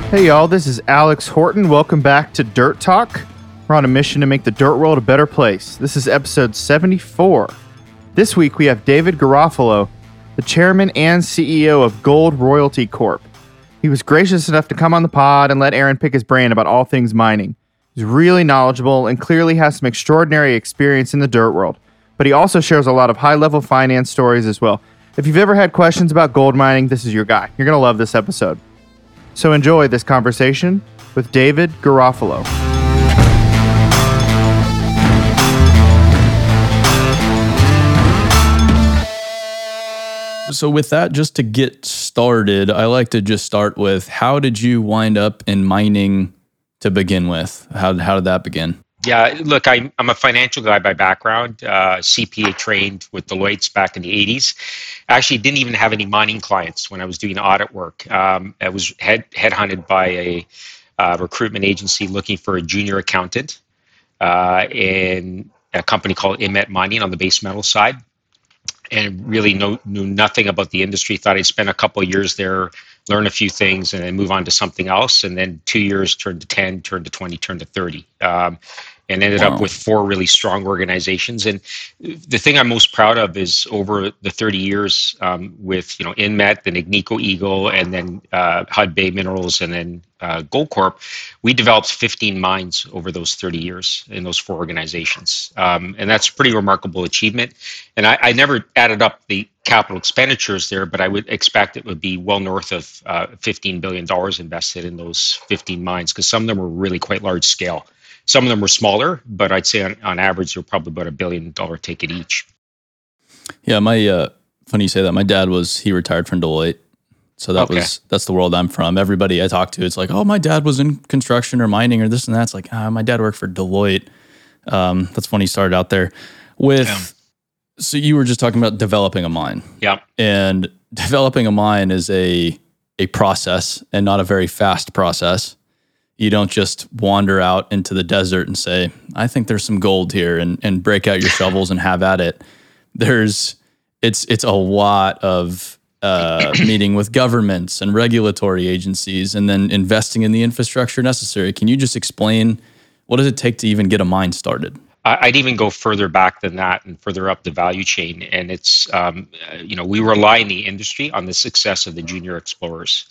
Hey y'all, this is Alex Horton. Welcome back to Dirt Talk. We're on a mission to make the dirt world a better place. This is episode 74. This week we have David Garofalo, the chairman and CEO of Gold Royalty Corp. He was gracious enough to come on the pod and let Aaron pick his brain about all things mining. He's really knowledgeable and clearly has some extraordinary experience in the dirt world, but he also shares a lot of high-level finance stories as well. If you've ever had questions about gold mining, this is your guy. You're going to love this episode. So enjoy this conversation with David Garofalo. So with that, just to get started, I like to just start with, how did you wind up in mining to begin with? How did that begin? Yeah, look, I'm a financial guy by background, CPA trained with Deloitte back in the 80s. I actually didn't even have any mining clients when I was doing audit work. I was headhunted by a recruitment agency looking for a junior accountant in a company called Inmet Mining on the base metal side, and really knew nothing about the industry. Thought I'd spend a couple of years there, learn a few things, and then move on to something else. And then 2 years turned to 10, turned to 20, turned to 30. And ended up with 4 really strong organizations. And the thing I'm most proud of is over the 30 years with Inmet, then Agnico Eagle, and then Hudbay Minerals, and then Goldcorp, we developed 15 mines over those 30 years in those 4 organizations. And that's a pretty remarkable achievement. And I never added up the capital expenditures there, but I would expect it would be well north of $15 billion invested in those 15 mines, because some of them were really quite large scale. Some of them were smaller, but I'd say on average, they're probably about $1 billion ticket each. Yeah, funny you say that. My dad he retired from Deloitte. So that's the world I'm from. Everybody I talk to, it's like, oh, my dad was in construction or mining or this and that. It's like, my dad worked for Deloitte. That's funny you started out there So you were just talking about developing a mine. Yeah. And developing a mine is a process, and not a very fast process. You don't just wander out into the desert and say, I think there's some gold here, and break out your shovels and have at it. It's a lot of meeting with governments and regulatory agencies, and then investing in the infrastructure necessary. Can you just explain, what does it take to even get a mine started? I'd even go further back than that and further up the value chain. And it's, we rely in the industry on the success of the junior explorers.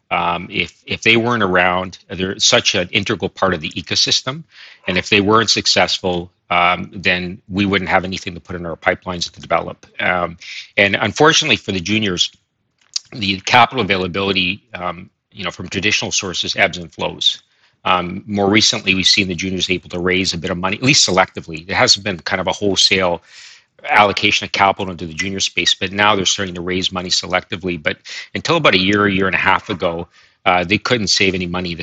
If they weren't around, they're such an integral part of the ecosystem. And if they weren't successful, then we wouldn't have anything to put in our pipelines to develop. And unfortunately for the juniors, the capital availability, from traditional sources ebbs and flows. More recently, we've seen the juniors able to raise a bit of money, at least selectively. There hasn't been kind of a wholesale allocation of capital into the junior space, but now they're starting to raise money selectively. But until about a year and a half ago, they couldn't save any money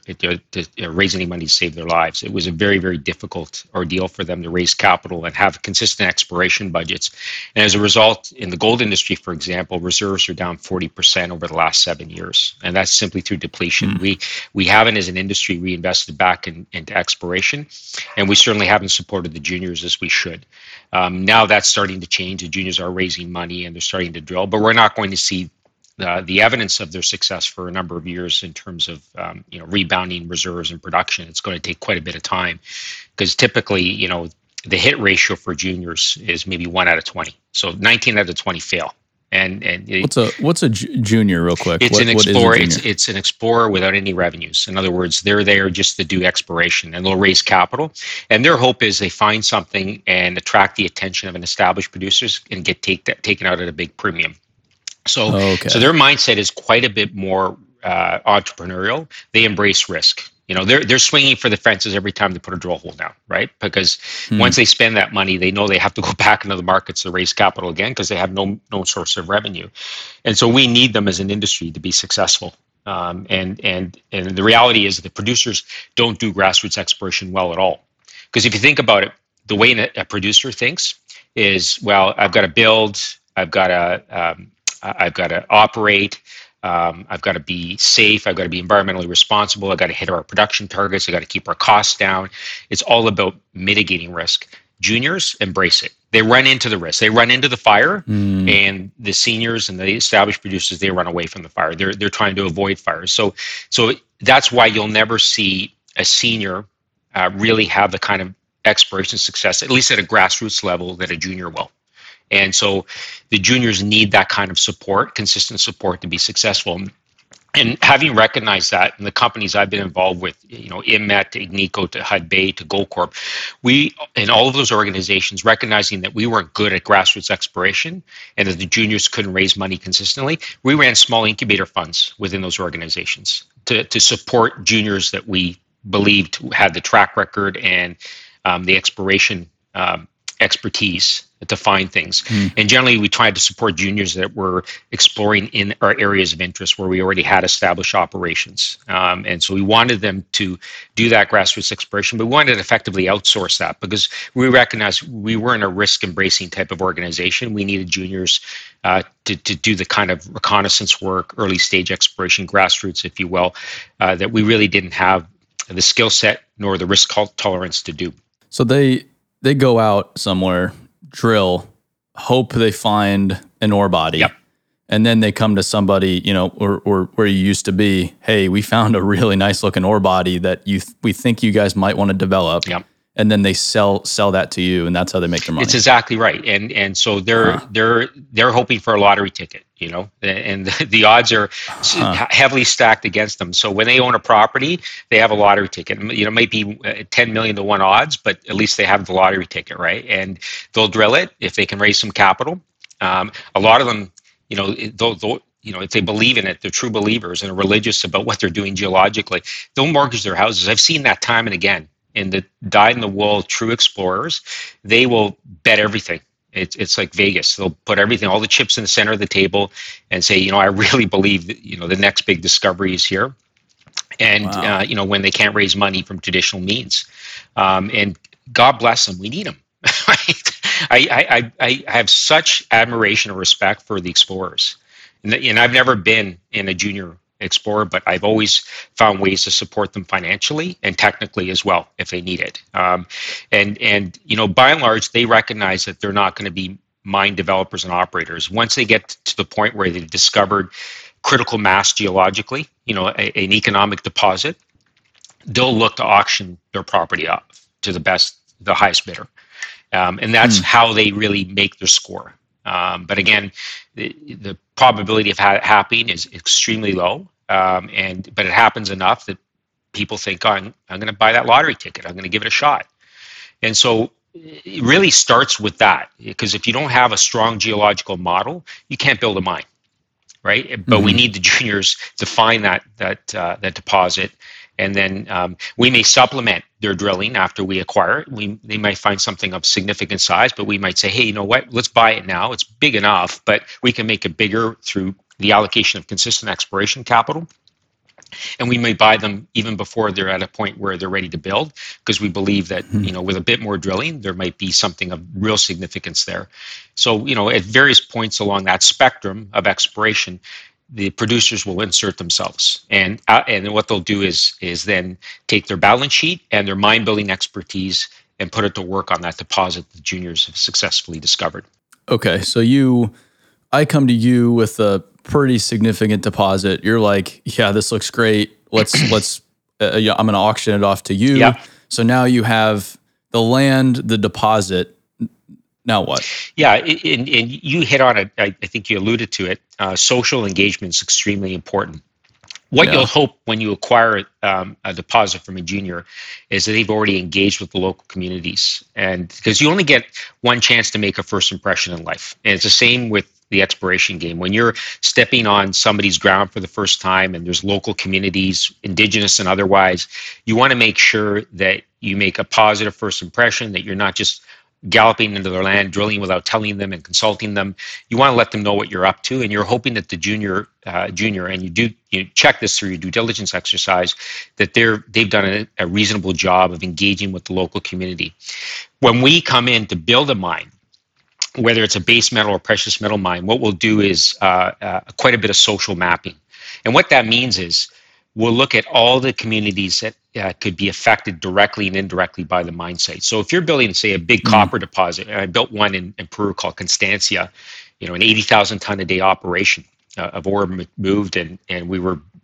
to raise any money to save their lives. It was a very, very difficult ordeal for them to raise capital and have consistent exploration budgets. And as a result, in the gold industry, for example, reserves are down 40% over the last 7 years. And that's simply through depletion. We haven't, as an industry, reinvested back into exploration, and we certainly haven't supported the juniors as we should. Now that's starting to change. The juniors are raising money and they're starting to drill, but we're not going to see the evidence of their success for a number of years in terms of rebounding reserves and production. It's going to take quite a bit of time, because typically the hit ratio for juniors is maybe 1 out of 20. So 19 out of 20 fail. And what's a junior, real quick? It's an explorer. It's an explorer without any revenues. In other words, they're there just to do exploration, and they'll raise capital. And their hope is they find something and attract the attention of an established producers and get taken out at a big premium. So their mindset is quite a bit more entrepreneurial. They embrace risk. They're swinging for the fences every time they put a drill hole down, right? Because once they spend that money, they know they have to go back into the markets to raise capital again, because they have no source of revenue. And so we need them as an industry to be successful. And the reality is that the producers don't do grassroots exploration well at all. Because if you think about it, the way a producer thinks is, well, I've got to build, I've got to operate, I've got to be safe, I've got to be environmentally responsible, I've got to hit our production targets, I've got to keep our costs down. It's all about mitigating risk. Juniors embrace it. They run into the risk. They run into the fire, and the seniors and the established producers, they run away from the fire. They're trying to avoid fires. So that's why you'll never see a senior really have the kind of exploration success, at least at a grassroots level, that a junior will. And so the juniors need that kind of support, consistent support, to be successful. And having recognized that in the companies I've been involved with, INMET, to Agnico, to Hudbay, to Goldcorp, we, in all of those organizations, recognizing that we weren't good at grassroots exploration and that the juniors couldn't raise money consistently, we ran small incubator funds within those organizations to support juniors that we believed had the track record and the exploration expertise to find things. And generally, we tried to support juniors that were exploring in our areas of interest where we already had established operations. And so we wanted them to do that grassroots exploration, but we wanted to effectively outsource that because we recognized we weren't a risk-embracing type of organization. We needed juniors to do the kind of reconnaissance work, early stage exploration, grassroots, if you will, that we really didn't have the skill set nor the risk tolerance to do. So they go out somewhere, drill, hope they find an ore body. Yep. And then they come to somebody, or where you used to be. Hey, we found a really nice looking ore body that we think you guys might want to develop. Yep. And then they sell that to you, and that's how they make their money. It's exactly right, and so they're hoping for a lottery ticket, and the odds are heavily stacked against them. So when they own a property, they have a lottery ticket. It might be 10 million to 1 odds, but at least they have the lottery ticket, right? And they'll drill it if they can raise some capital. A lot of them, they'll if they believe in it, they're true believers and are religious about what they're doing geologically. They'll mortgage their houses. I've seen that time and again. And the dyed-in-the-wool true explorers, they will bet everything. It's like Vegas. They'll put everything, all the chips in the center of the table, and say, I really believe that, the next big discovery is here. And Wow. When they can't raise money from traditional means, and God bless them, we need them. Right? I have such admiration and respect for the explorers, and I've never been in a junior explorer, but I've always found ways to support them financially and technically as well if they need it. And by and large, they recognize that they're not going to be mine developers and operators. Once they get to the point where they've discovered critical mass geologically, an economic deposit, they'll look to auction their property off to the highest bidder. And that's how they really make their score. But again, the probability of happening is extremely low, but it happens enough that people think, I'm going to buy that lottery ticket. I'm going to give it a shot. And so it really starts with that, because if you don't have a strong geological model, you can't build a mine, right? But we need the juniors to find that deposit. And then we may supplement their drilling after we acquire it. They might find something of significant size, but we might say, hey, you know what? Let's buy it now. It's big enough, but we can make it bigger through the allocation of consistent exploration capital. And we may buy them even before they're at a point where they're ready to build, because we believe that, with a bit more drilling, there might be something of real significance there. So, at various points along that spectrum of exploration, the producers will insert themselves, and what they'll do is then take their balance sheet and their mine building expertise and put it to work on that deposit the juniors have successfully discovered. Okay, so I come to you with a pretty significant deposit. You're like, yeah, this looks great. Let's I'm going to auction it off to you. Yeah. So now you have the land, the deposit. Now what? Yeah, and you hit on it. I think you alluded to it. Social engagement is extremely important. What you'll hope when you acquire a deposit from a junior is that they've already engaged with the local communities, and because you only get one chance to make a first impression in life, and it's the same with the exploration game. When you're stepping on somebody's ground for the first time, and there's local communities, indigenous and otherwise, you want to make sure that you make a positive first impression, that you're not just galloping into their land, drilling without telling them and consulting them. You want to let them know what you're up to, and you're hoping that the junior, and you check this through your due diligence exercise, that they've done a reasonable job of engaging with the local community. When we come in to build a mine, whether it's a base metal or precious metal mine, what we'll do is quite a bit of social mapping. And what that means is we'll look at all the communities that could be affected directly and indirectly by the mine site. So if you're building, say, a big copper deposit, and I built one in Peru called Constancia, an 80,000 ton a day operation of ore moved, and we were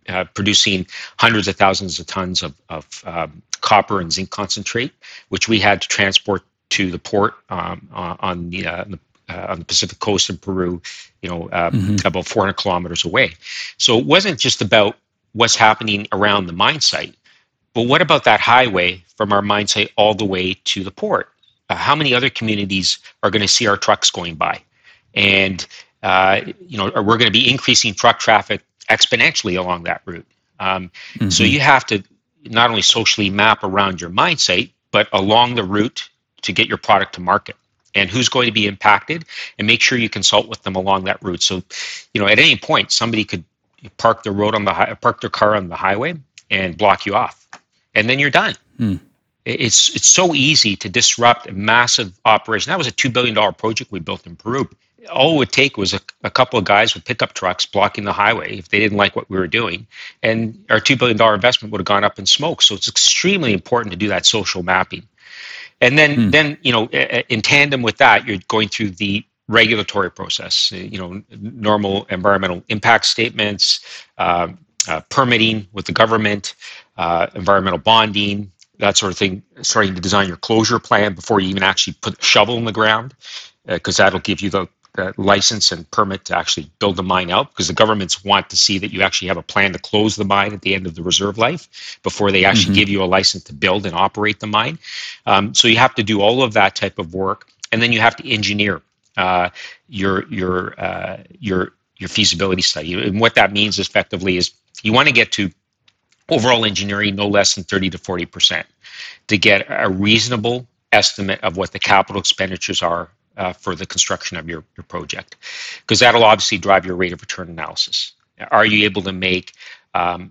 producing hundreds of thousands of tons of copper and zinc concentrate, which we had to transport to the port on the Pacific coast of Peru, about 400 kilometers away. So it wasn't just about what's happening around the mine site, but what about that highway from our mine site all the way to the port? How many other communities are going to see our trucks going by? And we're going to be increasing truck traffic exponentially along that route. So you have to not only socially map around your mine site, but along the route to get your product to market, and who's going to be impacted, and make sure you consult with them along that route. So, at any point, somebody could park their car on the highway and block you off, and then you're done. It's so easy to disrupt a massive operation. That was a $2 billion project we built in Peru. All it would take was a couple of guys with pickup trucks blocking the highway if they didn't like what we were doing, and our $2 billion investment would have gone up in smoke. So it's extremely important to do that social mapping. And then in tandem with that, you're going through the regulatory process, normal environmental impact statements, permitting with the government, environmental bonding, that sort of thing, starting to design your closure plan before you even actually put a shovel in the ground, because that'll give you the license and permit to actually build the mine out, because the governments want to see that you actually have a plan to close the mine at the end of the reserve life before they actually give you a license to build and operate the mine. So you have to do all of that type of work, and then you have to engineer your feasibility study. And what that means effectively is you want to get to overall engineering no less than 30 to 40% to get a reasonable estimate of what the capital expenditures are for the construction of your project, because that'll obviously drive your rate of return analysis. Are you able to make an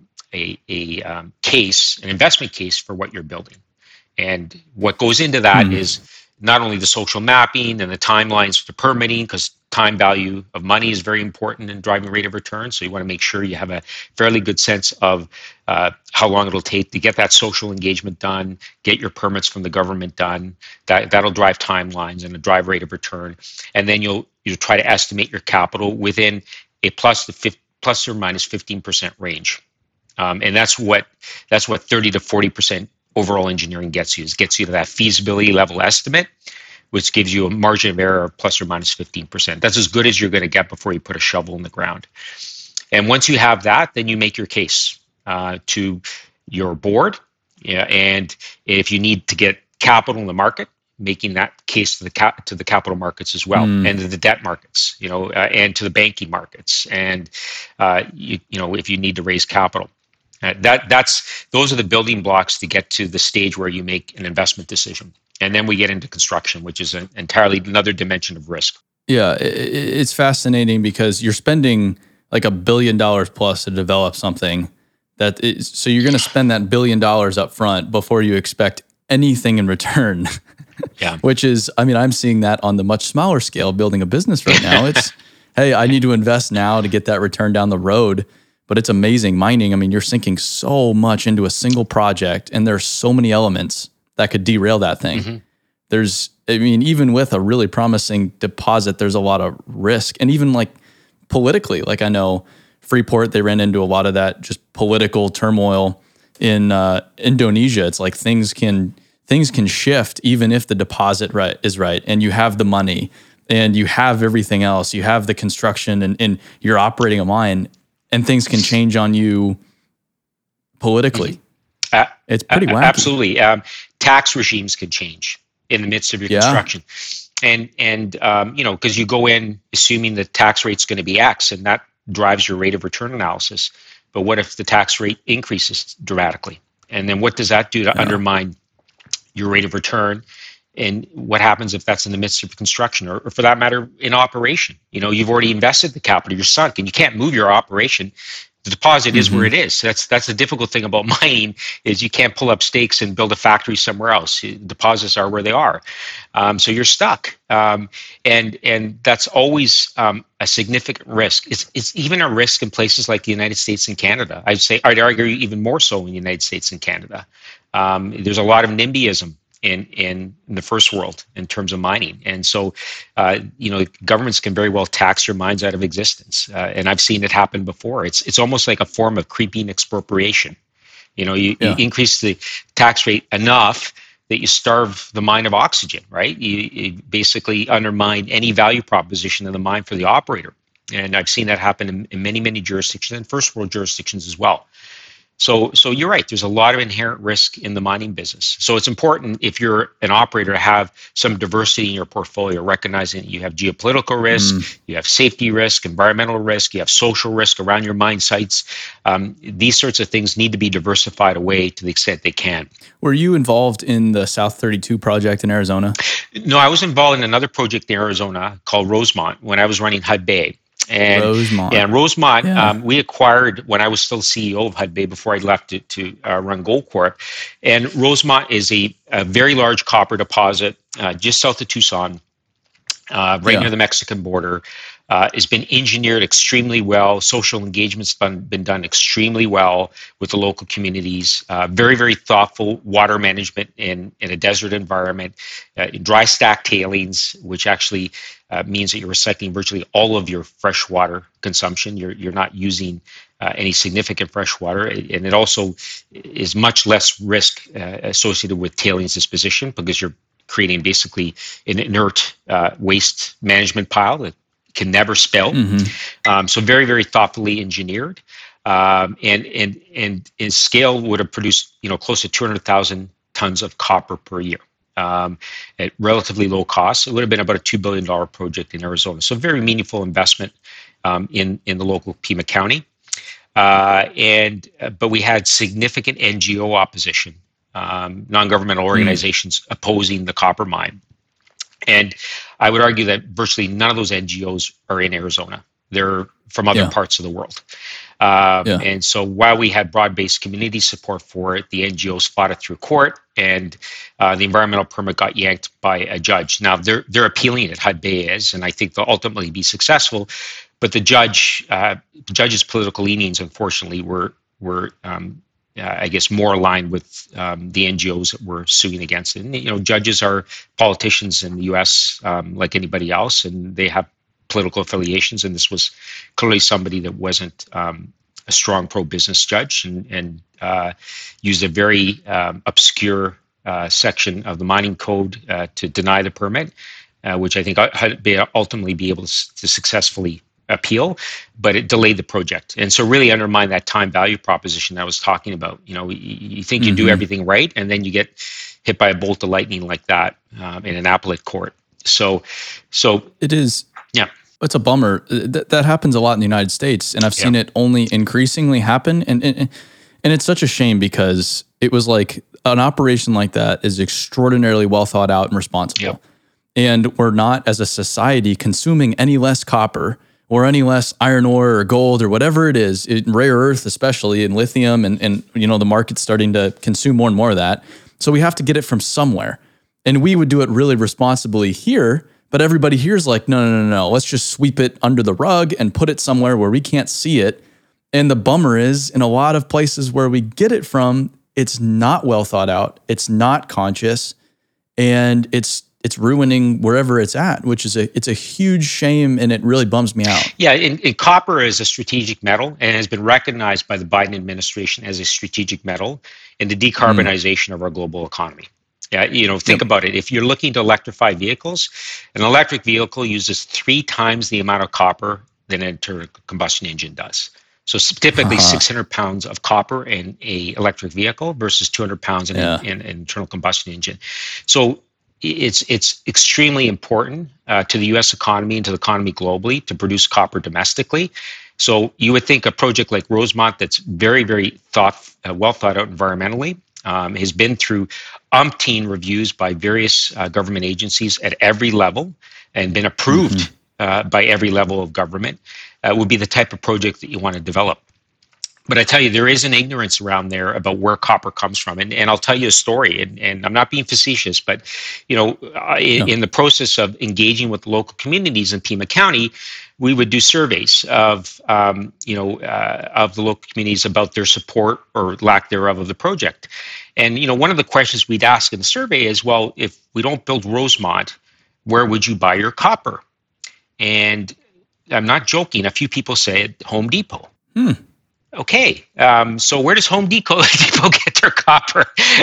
investment case for what you're building? And what goes into that is not only the social mapping and the timelines for the permitting, because time value of money is very important in driving rate of return. So you want to make sure you have a fairly good sense of how long it'll take to get that social engagement done, get your permits from the government done. That'll drive timelines and a drive rate of return. And then you'll try to estimate your capital within a plus or minus 15% range. And that's what 30 to 40% overall engineering gets you. It gets you to that feasibility level estimate, which gives you a margin of error of plus or minus 15%. That's as good as you're going to get before you put a shovel in the ground. And once you have that, then you make your case to your board. And if you need to get capital in the market, making that case to the capital markets as well, and to the debt markets, and to the banking markets, and if you need to raise capital. Those are the building blocks to get to the stage where you make an investment decision. And then we get into construction, which is an entirely another dimension of risk. Yeah, it's fascinating because you're spending like $1 billion plus to develop something so you're going to spend that $1 billion up front before you expect anything in return. Yeah. Which is, I'm seeing that on the much smaller scale, building a business right now. It's, hey, I need to invest now to get that return down the road. But it's amazing. Mining, you're sinking so much into a single project, and there's so many elements that could derail that thing. There's, even with a really promising deposit, there's a lot of risk. And even like politically, like I know Freeport, they ran into a lot of that just political turmoil in Indonesia. It's like things can shift even if the deposit is right, and you have the money, and you have everything else. You have the construction, and you're operating a mine. And things can change on you politically. It's pretty wacky. Absolutely. Tax regimes can change in the midst of your construction. And because you go in assuming the tax rate's going to be X, and that drives your rate of return analysis. But what if the tax rate increases dramatically? And then what does that do to undermine your rate of return? And what happens if that's in the midst of construction, or for that matter, in operation? You've already invested the capital, you're sunk, and you can't move your operation. The deposit is where it is. So that's the difficult thing about mining, is you can't pull up stakes and build a factory somewhere else. Deposits are where they are, so you're stuck. And that's always a significant risk. It's even a risk in places like the United States and Canada. I'd argue even more so in the United States and Canada. There's a lot of NIMBYism in the first world in terms of mining. And so, governments can very well tax your mines out of existence. And I've seen it happen before. It's almost like a form of creeping expropriation. You increase the tax rate enough that you starve the mine of oxygen, right? You basically undermine any value proposition of the mine for the operator. And I've seen that happen in many, many jurisdictions and first world jurisdictions as well. So you're right. There's a lot of inherent risk in the mining business. So it's important, if you're an operator, to have some diversity in your portfolio, recognizing that you have geopolitical risk, you have safety risk, environmental risk, you have social risk around your mine sites. These sorts of things need to be diversified away to the extent they can. Were you involved in the South 32 project in Arizona? No, I was involved in another project in Arizona called Rosemont when I was running Hudbay. And Rosemont. Yeah, Rosemont, we acquired when I was still CEO of Hudbay before I left it to run Goldcorp. And Rosemont is a very large copper deposit just south of Tucson, near the Mexican border. It's been engineered extremely well. Social engagement's been done extremely well with the local communities. Very, very thoughtful water management in a desert environment. Dry stack tailings, which actually means that you're recycling virtually all of your fresh water consumption. You're not using any significant fresh water, and it also is much less risk associated with tailings disposition because you're creating basically an inert waste management pile that can never spill. So very, very thoughtfully engineered, and in scale would have produced close to 200,000 tons of copper per year. At relatively low cost. It would have been about a $2 billion project in Arizona. So very meaningful investment in the local Pima County. But we had significant NGO opposition, non-governmental organizations opposing the copper mine. And I would argue that virtually none of those NGOs are in Arizona. They're from other parts of the world. And so while we had broad-based community support for it, the NGOs fought it through court, and the environmental permit got yanked by a judge. Now they're appealing it, Hudbay is, and I think they'll ultimately be successful. But the judge's political leanings, unfortunately, were I guess more aligned with the NGOs that were suing against it. And judges are politicians in the U.S. Like anybody else, and they have political affiliations, and this was clearly somebody that wasn't a strong pro-business judge and used a very obscure section of the mining code to deny the permit, which I think Hudbay ultimately be able to successfully appeal, but it delayed the project. And so really undermined that time value proposition that I was talking about. You think you do everything right, and then you get hit by a bolt of lightning like that in an appellate court. So it is. Yeah. It's a bummer. That happens a lot in the United States, and I've seen it only increasingly happen. And it's such a shame because it was like an operation like that is extraordinarily well thought out and responsible. Yep. And we're not, as a society, consuming any less copper or any less iron ore or gold or whatever it is, rare earth especially, and lithium, and the market's starting to consume more and more of that. So we have to get it from somewhere. And we would do it really responsibly here, but everybody here is like, no, let's just sweep it under the rug and put it somewhere where we can't see it. And the bummer is, in a lot of places where we get it from, it's not well thought out, it's not conscious, and it's ruining wherever it's at, which is it's a huge shame, and it really bums me out. Yeah, and copper is a strategic metal and has been recognized by the Biden administration as a strategic metal in the decarbonization of our global economy. Yeah, think about it. If you're looking to electrify vehicles, an electric vehicle uses 3 times the amount of copper than an internal combustion engine does. So typically 600 pounds of copper in a electric vehicle versus 200 pounds in an internal combustion engine. So it's extremely important to the U.S. economy and to the economy globally to produce copper domestically. So you would think a project like Rosemont that's very, very well thought out environmentally, has been through umpteen reviews by various government agencies at every level and been approved by every level of government, would be the type of project that you want to develop. But I tell you, there is an ignorance around there about where copper comes from. And I'll tell you a story, and I'm not being facetious, but, in the process of engaging with local communities in Pima County, we would do surveys of the local communities about their support or lack thereof of the project. And, one of the questions we'd ask in the survey is, well, if we don't build Rosemont, where would you buy your copper? And I'm not joking. A few people said Home Depot. Okay, so where does Home Depot get their copper?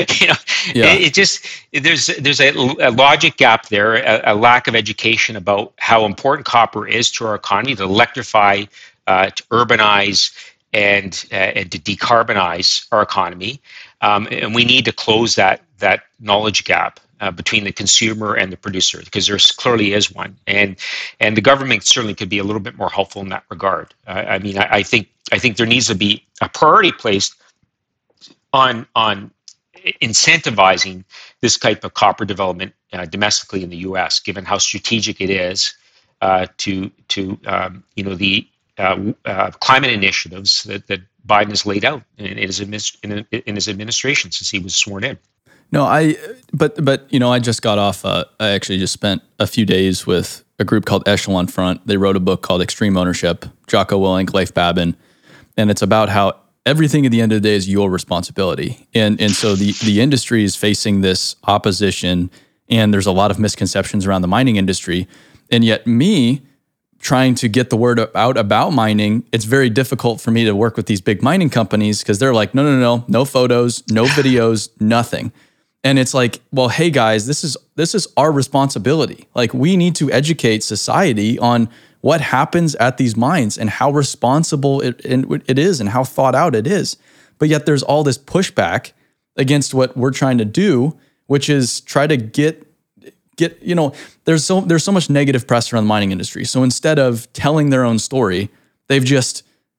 There's a logic gap there, a lack of education about how important copper is to our economy, to electrify, to urbanize, and to decarbonize our economy, and we need to close that knowledge gap between the consumer and the producer, because there clearly is one, and the government certainly could be a little bit more helpful in that regard. I think there needs to be a priority placed on incentivizing this type of copper development domestically in the U.S., given how strategic it is to the climate initiatives that Biden has laid out in his administration since he was sworn in. No, I just got off. I actually just spent a few days with a group called Echelon Front. They wrote a book called Extreme Ownership, Jocko Willink, Leif Babin, and it's about how everything at the end of the day is your responsibility. And so the industry is facing this opposition, and there's a lot of misconceptions around the mining industry. And yet me trying to get the word out about mining, it's very difficult for me to work with these big mining companies because they're like, no photos, no videos, nothing. And it's like, well, hey guys, this is our responsibility. Like, we need to educate society on what happens at these mines and how responsible it is and how thought out it is. But yet there's all this pushback against what we're trying to do, which is try to get there's so much negative press around the mining industry. So instead of telling their own story, they've just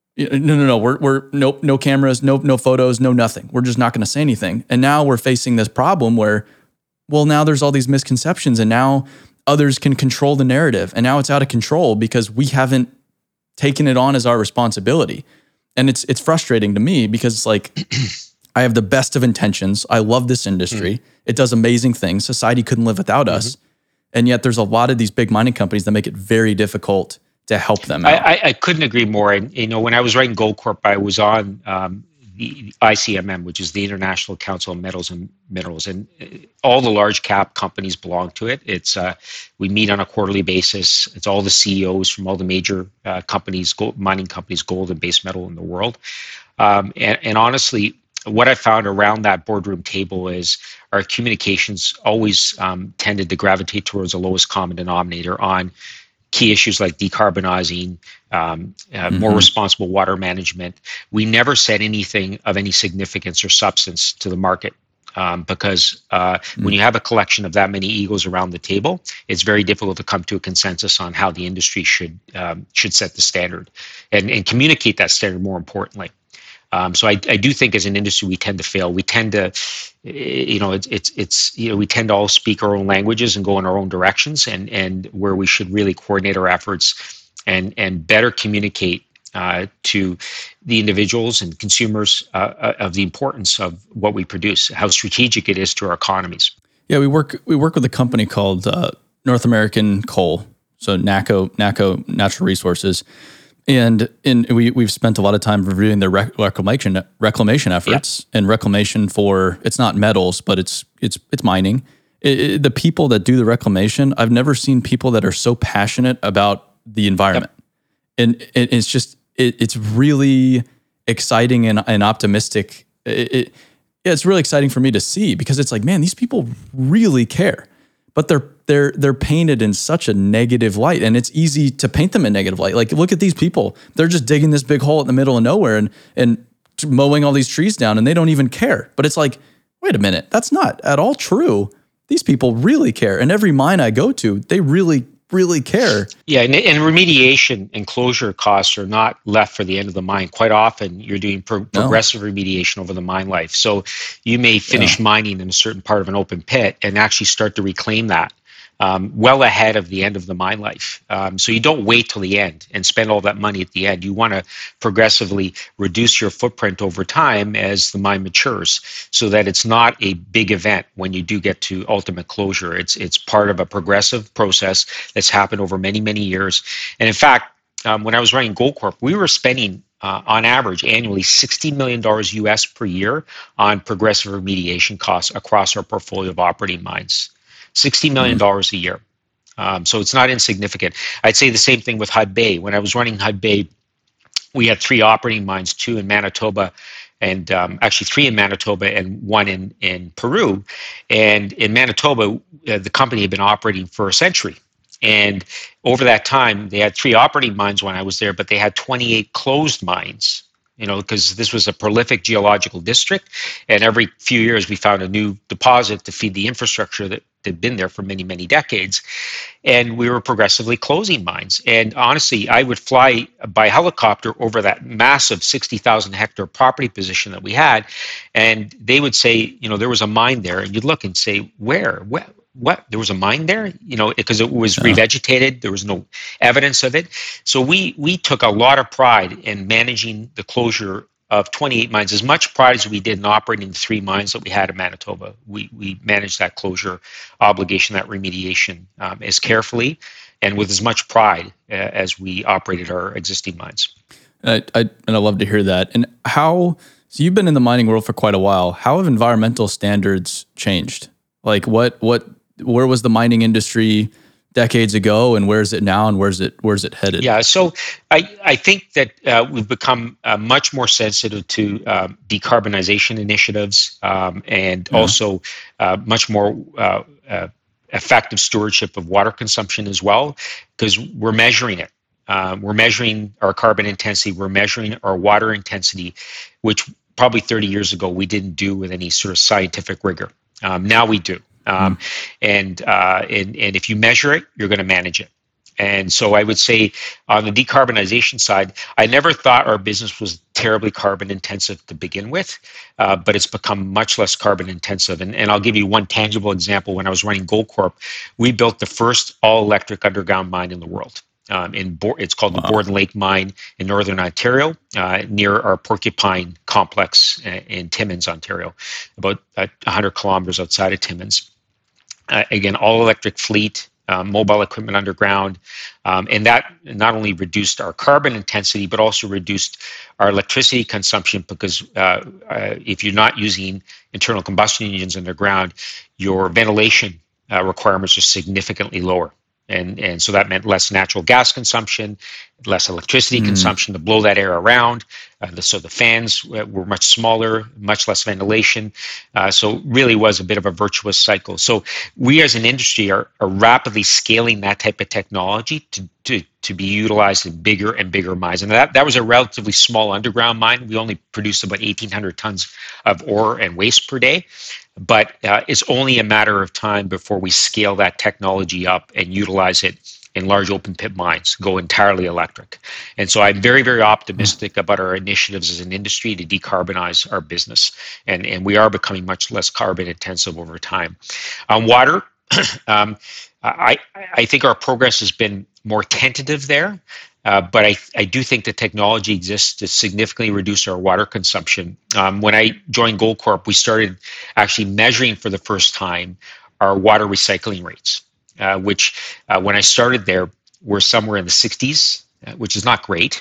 we're no cameras, no photos, no nothing. We're just not going to say anything. And now we're facing this problem where, well, now there's all these misconceptions, and now others can control the narrative, and now it's out of control because we haven't taken it on as our responsibility. And it's frustrating to me because it's like, I have the best of intentions. I love this industry. It does amazing things. Society couldn't live without us. And yet there's a lot of these big mining companies that make it very difficult to help them out. I couldn't agree more. And, when I was writing Goldcorp, I was on the ICMM, which is the International Council of Metals and Minerals, and all the large cap companies belong to it. It's we meet on a quarterly basis. It's all the CEOs from all the major companies, mining companies, gold and base metal in the world. And honestly, what I found around that boardroom table is our communications always tended to gravitate towards the lowest common denominator on key issues like decarbonizing, more responsible water management. We never said anything of any significance or substance to the market because when you have a collection of that many egos around the table, it's very difficult to come to a consensus on how the industry should set the standard and communicate that standard more importantly. So I do think as an industry, we tend to fail. We tend to, we tend to all speak our own languages and go in our own directions, and where we should really coordinate our efforts and better communicate to the individuals and consumers of the importance of what we produce, how strategic it is to our economies. Yeah, we work with a company called North American Coal, so NACO Natural Resources. And we've spent a lot of time reviewing their reclamation efforts and reclamation for, it's not metals, but it's mining. The people that do the reclamation, I've never seen people that are so passionate about the environment. Yep. And it's just, it's really exciting and optimistic. It's really exciting for me to see because it's like, man, these people really care. But they're painted in such a negative light, and it's easy to paint them in negative light. Like, look at these people; they're just digging this big hole in the middle of nowhere and mowing all these trees down, and they don't even care. But it's like, wait a minute, that's not at all true. These people really care, and every mine I go to, they really care. Yeah, and remediation and closure costs are not left for the end of the mine. Quite often, you're doing progressive remediation over the mine life. So you may finish mining in a certain part of an open pit and actually start to reclaim that well ahead of the end of the mine life. So you don't wait till the end and spend all that money at the end. You want to progressively reduce your footprint over time as the mine matures, so that it's not a big event when you do get to ultimate closure. It's part of a progressive process that's happened over many, many years. And in fact, when I was running Goldcorp, we were spending on average annually $60 million US per year on progressive remediation costs across our portfolio of operating mines. $60 million a year. So it's not insignificant. I'd say the same thing with Hudbay. When I was running Hudbay, we had 3 operating mines, 2 in Manitoba, and actually 3 in Manitoba and 1 in Peru. And in Manitoba, the company had been operating for a century. And over that time, they had 3 operating mines when I was there, but they had 28 closed mines, because this was a prolific geological district. And every few years, we found a new deposit to feed the infrastructure that had been there for many, many decades. And we were progressively closing mines. And honestly, I would fly by helicopter over that massive 60,000 hectare property position that we had. And they would say, there was a mine there. And you'd look and say, where? What? There was a mine there? Because it was revegetated. There was no evidence of it. So we took a lot of pride in managing the closure of 28 mines, as much pride as we did in operating the 3 mines that we had in Manitoba. We managed that closure obligation, that remediation, as carefully and with as much pride as we operated our existing mines. And I love to hear that. And so you've been in the mining world for quite a while. How have environmental standards changed? Like where was the mining industry decades ago, and where is it now, and where's it headed? Yeah, so I think that we've become much more sensitive to decarbonization initiatives, and also much more effective stewardship of water consumption as well, because we're measuring it. We're measuring our carbon intensity, we're measuring our water intensity, which probably 30 years ago we didn't do with any sort of scientific rigor. Now we do. And if you measure it, you're going to manage it. And so I would say on the decarbonization side, I never thought our business was terribly carbon intensive to begin with, but it's become much less carbon intensive. And I'll give you one tangible example. When I was running Goldcorp, we built the first all-electric underground mine in the world. It's called the Borden Lake Mine in Northern Ontario, near our Porcupine complex in Timmins, Ontario, about 100 kilometers outside of Timmins. Again, all-electric fleet, mobile equipment underground, and that not only reduced our carbon intensity, but also reduced our electricity consumption, because if you're not using internal combustion engines underground, your ventilation requirements are significantly lower. And so that meant less natural gas consumption, less electricity consumption to blow that air around. So the fans were much smaller, much less ventilation. So really was a bit of a virtuous cycle. So we as an industry are rapidly scaling that type of technology to be utilized in bigger and bigger mines. And that was a relatively small underground mine. We only produced about 1,800 tons of ore and waste per day. But it's only a matter of time before we scale that technology up and utilize it in large open pit mines, go entirely electric. And so I'm very, very optimistic about our initiatives as an industry to decarbonize our business. And we are becoming much less carbon intensive over time. On water, I think our progress has been more tentative there. But I do think the technology exists to significantly reduce our water consumption. When I joined Goldcorp, we started actually measuring for the first time our water recycling rates, which when I started there were somewhere in the 60s, which is not great.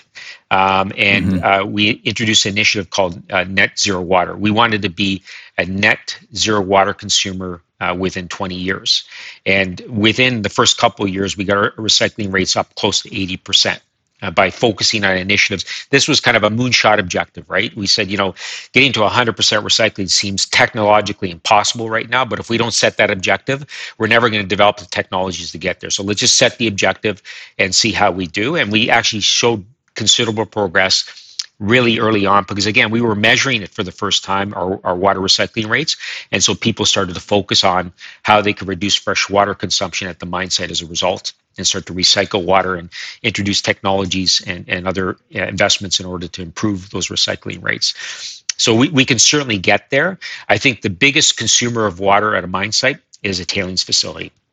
We introduced an initiative called Net Zero Water. We wanted to be a net zero water consumer within 20 years. And within the first couple of years, we got our recycling rates up close to 80%. By focusing on initiatives. This was kind of a moonshot objective, right? We said, getting to 100% recycling seems technologically impossible right now, but if we don't set that objective, we're never going to develop the technologies to get there. So let's just set the objective and see how we do. And we actually showed considerable progress really early on, because again, we were measuring it for the first time, our water recycling rates. And so people started to focus on how they could reduce fresh water consumption at the mine site as a result, and start to recycle water and introduce technologies and other investments in order to improve those recycling rates. So we can certainly get there. I think the biggest consumer of water at a mine site is a tailings facility.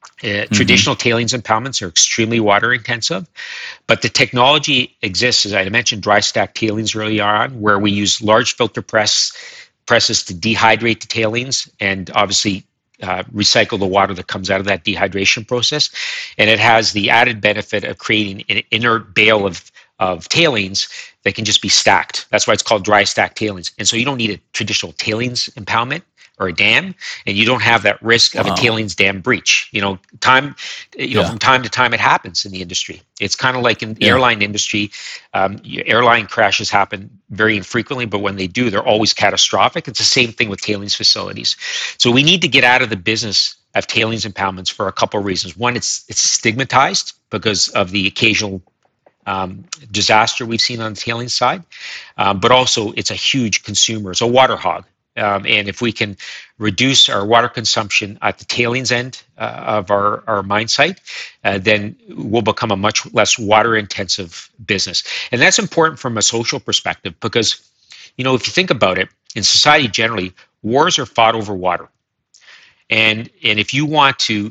Traditional tailings impoundments are extremely water intensive, but the technology exists, as I mentioned, dry stack tailings early on, where we use large filter presses to dehydrate the tailings and obviously recycle the water that comes out of that dehydration process. And it has the added benefit of creating an inert bale of tailings that can just be stacked. That's why it's called dry stack tailings. And so you don't need a traditional tailings impoundment or a dam, and you don't have that risk of a tailings dam breach. From time to time it happens in the industry. It's kind of like in the airline industry. Airline crashes happen very infrequently, but when they do, they're always catastrophic. It's the same thing with tailings facilities. So we need to get out of the business of tailings impoundments for a couple of reasons. One, it's stigmatized because of the occasional disaster we've seen on the tailings side, but also it's a huge consumer. It's a water hog. And if we can reduce our water consumption at the tailings end of our mine site, then we'll become a much less water-intensive business. And that's important from a social perspective because, if you think about it, in society generally, wars are fought over water. And if you want to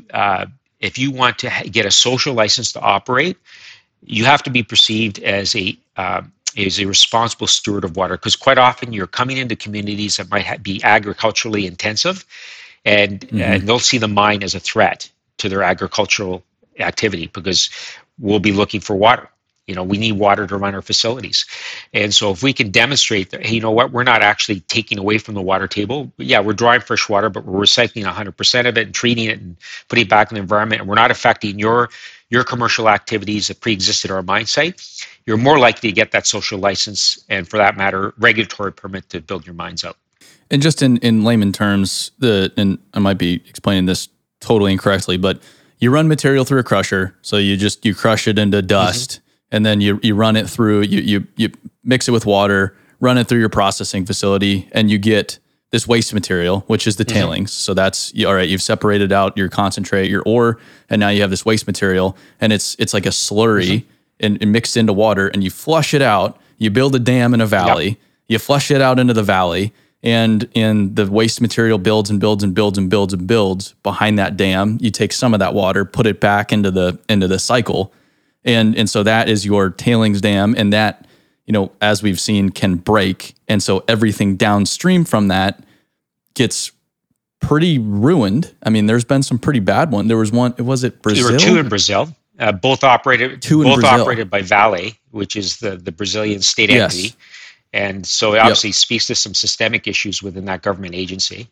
get a social license to operate, you have to be perceived as a responsible steward of water, because quite often you're coming into communities that might be agriculturally intensive, and they'll see the mine as a threat to their agricultural activity because we'll be looking for water. We need water to run our facilities. And so if we can demonstrate that, hey, you know what, we're not actually taking away from the water table. Yeah, we're drawing fresh water, but we're recycling 100% of it and treating it and putting it back in the environment, and we're not affecting your commercial activities that pre-existed our mine site, you're more likely to get that social license and, for that matter, regulatory permit to build your mines out. And just in layman terms, and I might be explaining this totally incorrectly, but you run material through a crusher, so you crush it into dust, and then you run it through, you mix it with water, run it through your processing facility, and you get this waste material, which is the tailings. So that's, all right, you've separated out your concentrate, your ore, and now you have this waste material, and it's like a slurry and mixed into water, and you flush it out. You build a dam in a valley, you flush it out into the valley, and the waste material builds and builds and builds and builds and builds behind that dam. You take some of that water, put it back into the cycle, and so that is your tailings dam, and that, as we've seen, can break. And so everything downstream from that gets pretty ruined. I mean, there's been some pretty bad one. There was one, was it Brazil? There were two in Brazil. Both operated by Vale, which is the Brazilian state entity. And so it obviously speaks to some systemic issues within that government agency.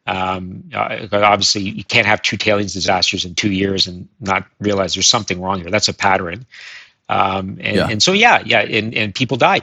Obviously, you can't have two tailings disasters in 2 years and not realize there's something wrong here. That's a pattern. And so people died.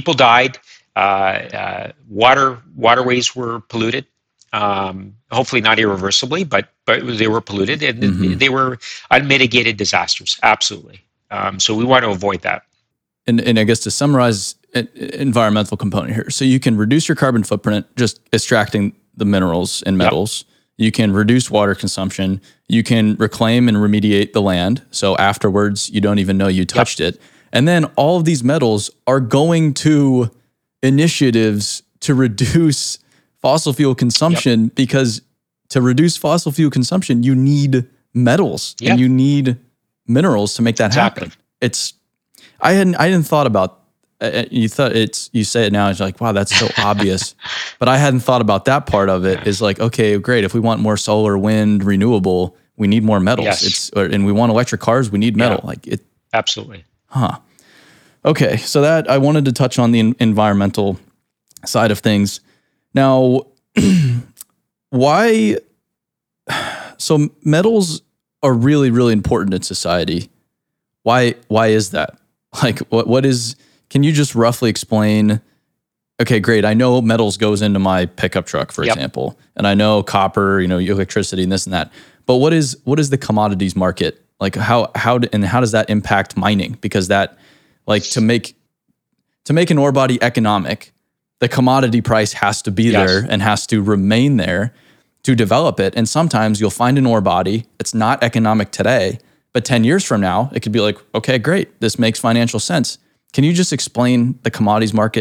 Waterways were polluted. Hopefully not irreversibly, but they were polluted, and they were unmitigated disasters. Absolutely. So we want to avoid that. And I guess to summarize, environmental component here. So you can reduce your carbon footprint just extracting the minerals and metals. You can reduce water consumption. You can reclaim and remediate the land. So afterwards, you don't even know you touched it. And then all of these metals are going to initiatives to reduce fossil fuel consumption, because to reduce fossil fuel consumption, you need metals and you need minerals to make that happen. I hadn't thought about. You say it now, it's like, wow, that's so obvious. But I hadn't thought about that part of it. Is like, okay, great. If we want more solar, wind, renewable, we need more metals. Yes. And we want electric cars, we need metal. Like it. Absolutely. Okay, so that I wanted to touch on the environmental side of things. Now, why? So metals are really, really important in society. Why is that? Like, what is? Can you just roughly explain? Okay, great. I know metals goes into my pickup truck, for example, and I know copper, electricity and this and that. But what is the commodities market? Like how does that impact mining? Because that, like, to make an ore body economic, the commodity price has to be there and has to remain there to develop it. And sometimes you'll find an ore body, it's not economic today, but 10 years from now, it could be like, okay, great, this makes financial sense. Can you just explain the commodities market and how it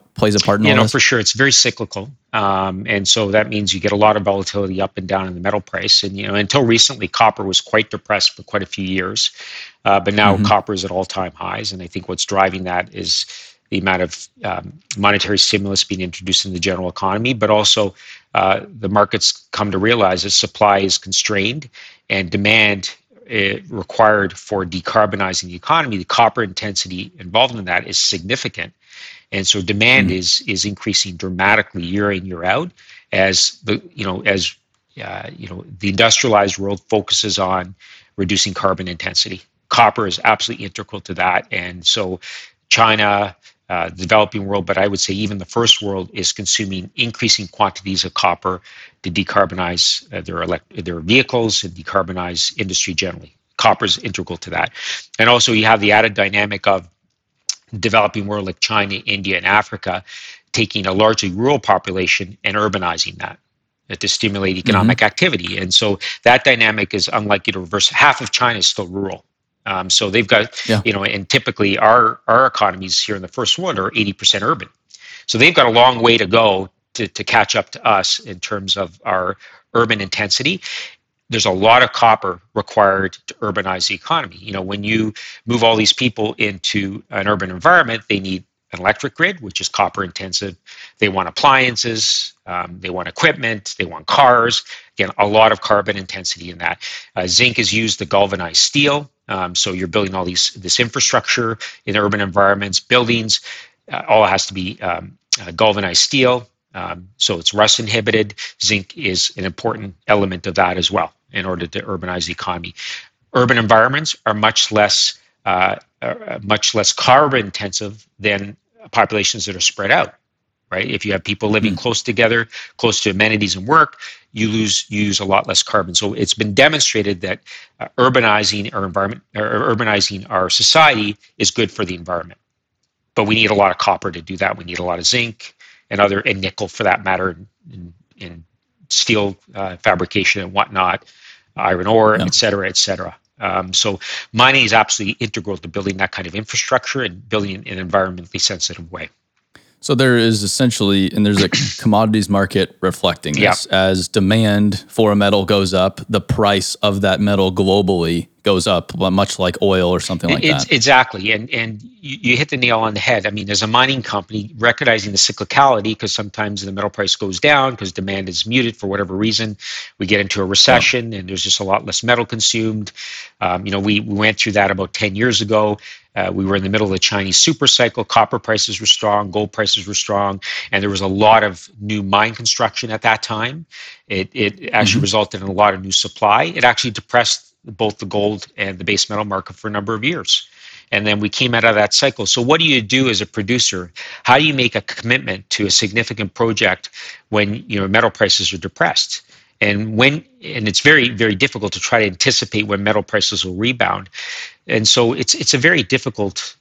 plays a part in all this? For sure. It's very cyclical. And so that means you get a lot of volatility up and down in the metal price. And, until recently, copper was quite depressed for quite a few years. But now copper is at all-time highs. And I think what's driving that is the amount of monetary stimulus being introduced in the general economy, but also the markets come to realize that supply is constrained and demand required for decarbonizing the economy. The copper intensity involved in that is significant. And so demand is increasing dramatically year in, year out as the industrialized world focuses on reducing carbon intensity. Copper is absolutely integral to that. And so China, the developing world, but I would say even the first world, is consuming increasing quantities of copper to decarbonize their vehicles and decarbonize industry generally. Copper is integral to that. And also you have the added dynamic of developing world like China, India, and Africa taking a largely rural population and urbanizing that to stimulate economic activity. And so that dynamic is unlikely to reverse. Half of China is still rural. So they've got, and typically our economies here in the first world are 80% urban. So they've got a long way to go to catch up to us in terms of our urban intensity. There's a lot of copper required to urbanize the economy. When you move all these people into an urban environment, they need an electric grid, which is copper intensive. They want appliances, they want equipment, they want cars. Again, a lot of carbon intensity in that. Zinc is used to galvanize steel. So you're building all this infrastructure in urban environments, buildings, all has to be galvanized steel. So it's rust inhibited. Zinc is an important element of that as well in order to urbanize the economy. Urban environments are much less carbon intensive than populations that are spread out, right? If you have people living close together, close to amenities and work, you use a lot less carbon. So it's been demonstrated that urbanizing our environment, or urbanizing our society, is good for the environment. But we need a lot of copper to do that. We need a lot of zinc and nickel for that matter, in steel fabrication and whatnot, iron ore, et cetera, et cetera. So mining is absolutely integral to building that kind of infrastructure and building in an environmentally sensitive way. So there is essentially, and there's a commodities market reflecting this. As demand for a metal goes up, the price of that metal globally goes up, much like oil or something like that. Exactly. And you hit the nail on the head. I mean, as a mining company, recognizing the cyclicality, because sometimes the metal price goes down because demand is muted for whatever reason. We get into a recession and there's just a lot less metal consumed. We went through that about 10 years ago. We were in the middle of the Chinese super cycle. Copper prices were strong, gold prices were strong, and there was a lot of new mine construction at that time. It actually resulted in a lot of new supply. It actually depressed both the gold and the base metal market for a number of years. And then we came out of that cycle. So what do you do as a producer? How do you make a commitment to a significant project when metal prices are depressed? And it's very, very difficult to try to anticipate when metal prices will rebound. And so it's a very difficult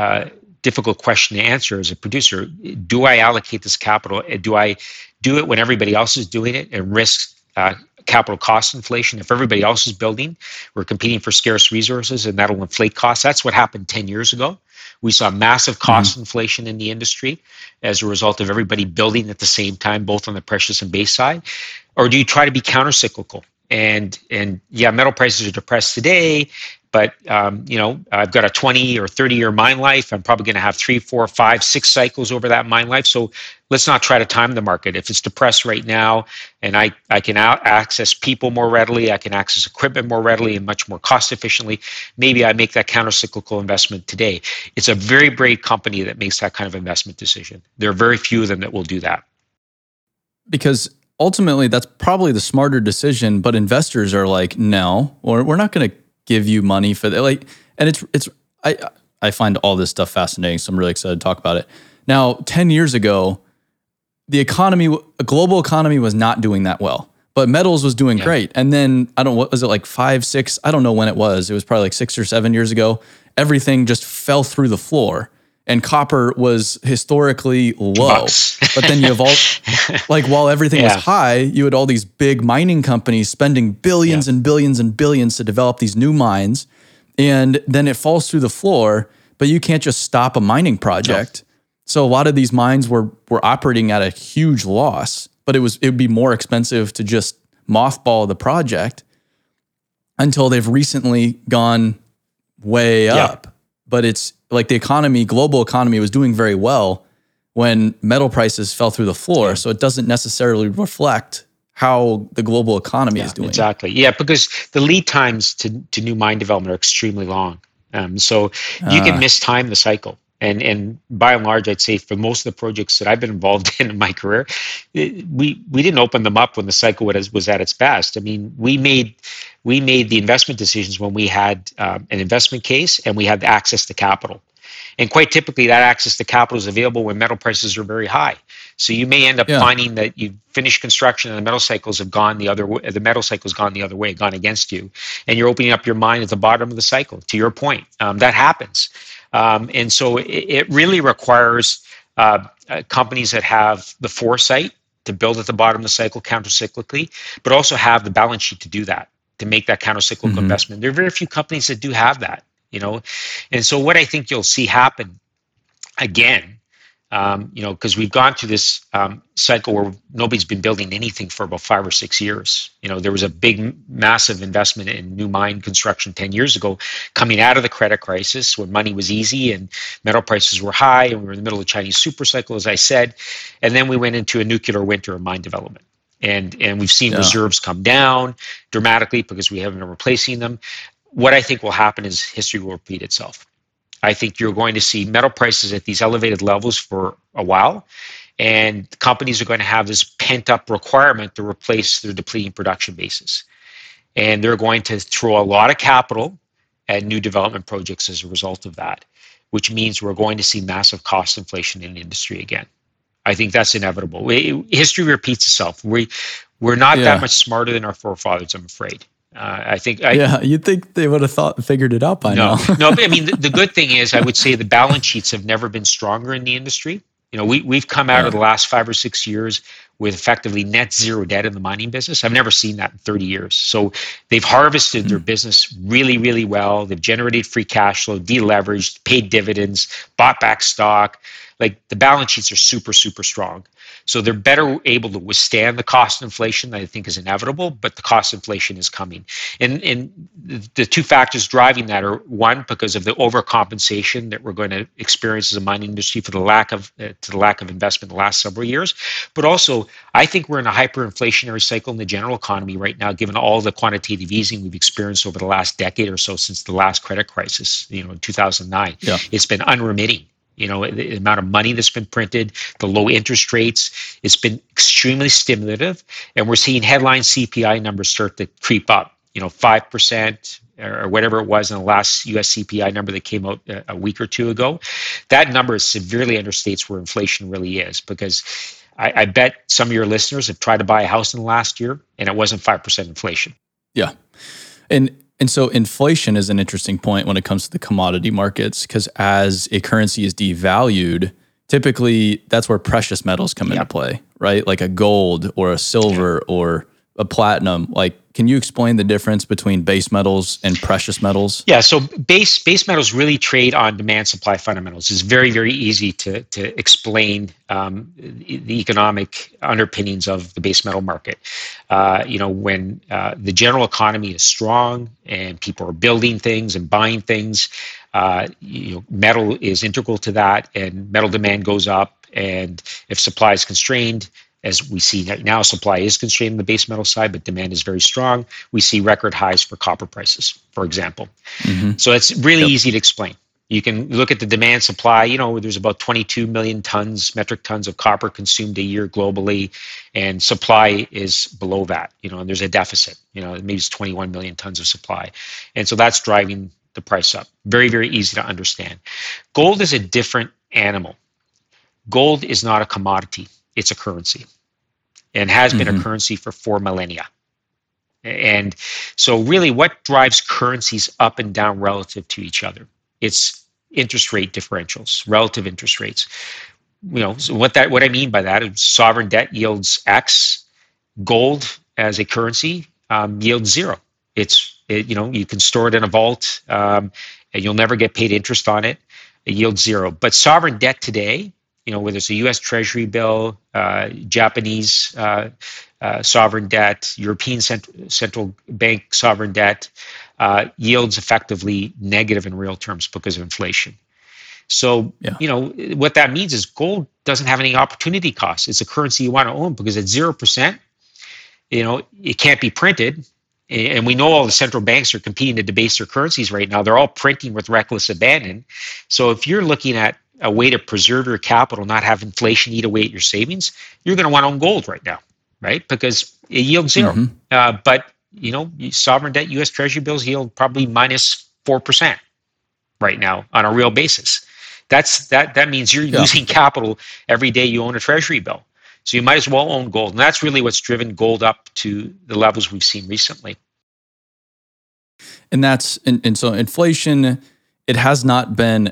question to answer as a producer. Do I allocate this capital? Do I do it when everybody else is doing it and risk capital cost inflation? If everybody else is building, we're competing for scarce resources, and that'll inflate costs. That's what happened 10 years ago. We saw massive cost inflation in the industry as a result of everybody building at the same time, both on the precious and base side. Or do you try to be countercyclical? And metal prices are depressed today, but I've got a 20 or 30-year mine life. I'm probably going to have 3, 4, 5, 6 cycles over that mine life. So let's not try to time the market. If it's depressed right now and I can access people more readily, I can access equipment more readily and much more cost efficiently, maybe I make that countercyclical investment today. It's a very brave company that makes that kind of investment decision. There are very few of them that will do that. Because ultimately, that's probably the smarter decision, but investors are like, no, or we're not going to give you money for that. Like, and I find all this stuff fascinating, so I'm really excited to talk about it. Now, 10 years ago, a global economy was not doing that well, but metals was doing great. And then, what was it, like 5, 6, I don't know when it was probably like 6 or 7 years ago, everything just fell through the floor. And copper was historically low, but then you have all, like while everything was high, you had all these big mining companies spending billions and billions and billions to develop these new mines. And then it falls through the floor, but you can't just stop a mining project. So a lot of these mines were operating at a huge loss, but it would be more expensive to just mothball the project until they've recently gone way up. But it's like the global economy was doing very well when metal prices fell through the floor. So it doesn't necessarily reflect how the global economy is doing. Exactly. Yeah, because the lead times to new mine development are extremely long. So you can mistime the cycle. And by and large, I'd say for most of the projects that I've been involved in my career, we didn't open them up when the cycle was at its best. I mean, we made the investment decisions when we had an investment case and we had access to capital. And quite typically, that access to capital is available when metal prices are very high. So you may end up finding that you finish construction and the metal cycles have gone the other way. The metal cycle's gone the other way, gone against you, and you're opening up your mine at the bottom of the cycle. To your point, that happens. And so it really requires companies that have the foresight to build at the bottom of the cycle countercyclically, but also have the balance sheet to do that, to make that countercyclical investment. There are very few companies that do have that, And so what I think you'll see happen again, because we've gone through this cycle where nobody's been building anything for about 5 or 6 years. There was a big, massive investment in new mine construction 10 years ago, coming out of the credit crisis when money was easy and metal prices were high, and we were in the middle of the Chinese super cycle, as I said. And then we went into a nuclear winter of mine development. And we've seen reserves come down dramatically because we haven't been replacing them. What I think will happen is history will repeat itself. I think you're going to see metal prices at these elevated levels for a while, and companies are going to have this pent-up requirement to replace their depleting production bases. And they're going to throw a lot of capital at new development projects as a result of that, which means we're going to see massive cost inflation in the industry again. I think that's inevitable. History repeats itself. We're not that much smarter than our forefathers, I'm afraid. You'd think they would have figured it out by now. No, but I mean, the good thing is, I would say the balance sheets have never been stronger in the industry. We've come out of the last 5 or 6 years with effectively net zero debt in the mining business. I've never seen that in 30 years. So they've harvested their business really, really well. They've generated free cash flow, deleveraged, paid dividends, bought back stock. Like, the balance sheets are super, super strong. So they're better able to withstand the cost inflation that I think is inevitable, but the cost inflation is coming. And the two factors driving that are, one, because of the overcompensation that we're going to experience as a mining industry for the lack of investment in the last several years. But also, I think we're in a hyperinflationary cycle in the general economy right now, given all the quantitative easing we've experienced over the last decade or so since the last credit crisis, in 2009. Yeah. It's been unremitting. The amount of money that's been printed, the low interest rates, it's been extremely stimulative. And we're seeing headline CPI numbers start to creep up, 5% or whatever it was in the last US CPI number that came out a week or two ago. That number severely understates where inflation really is, because I bet some of your listeners have tried to buy a house in the last year and it wasn't 5% inflation. Yeah. And so inflation is an interesting point when it comes to the commodity markets, because as a currency is devalued, typically that's where precious metals come into play, right? Like a gold or a silver or a platinum. Like, can you explain the difference between base metals and precious metals? Yeah, so base metals really trade on demand-supply fundamentals. It's very, very easy to explain the economic underpinnings of the base metal market. When the general economy is strong and people are building things and buying things, metal is integral to that, and metal demand goes up. And if supply is constrained, as we see right now, supply is constrained on the base metal side, but demand is very strong. We see record highs for copper prices, for example. Mm-hmm. So it's really easy to explain. You can look at the demand supply. There's about 22 million metric tons of copper consumed a year globally, and supply is below that. And there's a deficit. Maybe it's 21 million tons of supply. And so that's driving the price up. Very, very easy to understand. Gold is a different animal. Gold is not a commodity. It's a currency, and has been a currency for 4 millennia. And so really, what drives currencies up and down relative to each other? It's interest rate differentials, relative interest rates. So what I mean by that is sovereign debt yields X, gold as a currency yields zero. You can store it in a vault, and you'll never get paid interest on it. It yields zero. But sovereign debt today whether it's a U.S. Treasury bill, Japanese sovereign debt, European central bank sovereign debt, yields effectively negative in real terms because of inflation. So, what that means is gold doesn't have any opportunity costs. It's a currency you want to own because at 0%, it can't be printed. And we know all the central banks are competing to debase their currencies right now. They're all printing with reckless abandon. So if you're looking at a way to preserve your capital, not have inflation eat away at your savings, you're going to want to own gold right now, right? Because it yields zero. But, sovereign debt, U.S. Treasury bills yield probably minus 4% right now on a real basis. That means you're losing capital every day you own a Treasury bill. So you might as well own gold. And that's really what's driven gold up to the levels we've seen recently. And so inflation, it hasn't been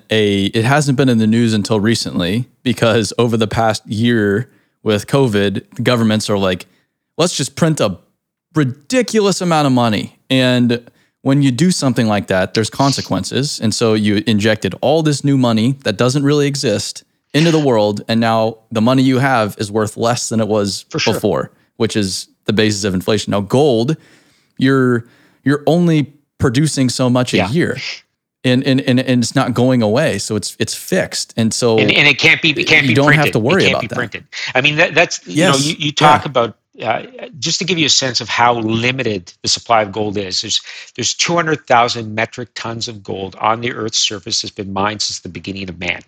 in the news until recently, because over the past year with COVID, the governments are like, let's just print a ridiculous amount of money. And when you do something like that, there's consequences. And so you injected all this new money that doesn't really exist into the world, and now the money you have is worth less than it was before, which is the basis of inflation. Now, gold, you're only producing so much a year, and it's not going away, so it's fixed, and so and it can't be you don't printed. have to worry about that. Printed. I mean, that's you talk about. Just to give you a sense of how limited the supply of gold is, there's 200,000 metric tons of gold on the Earth's surface that's been mined since the beginning of man.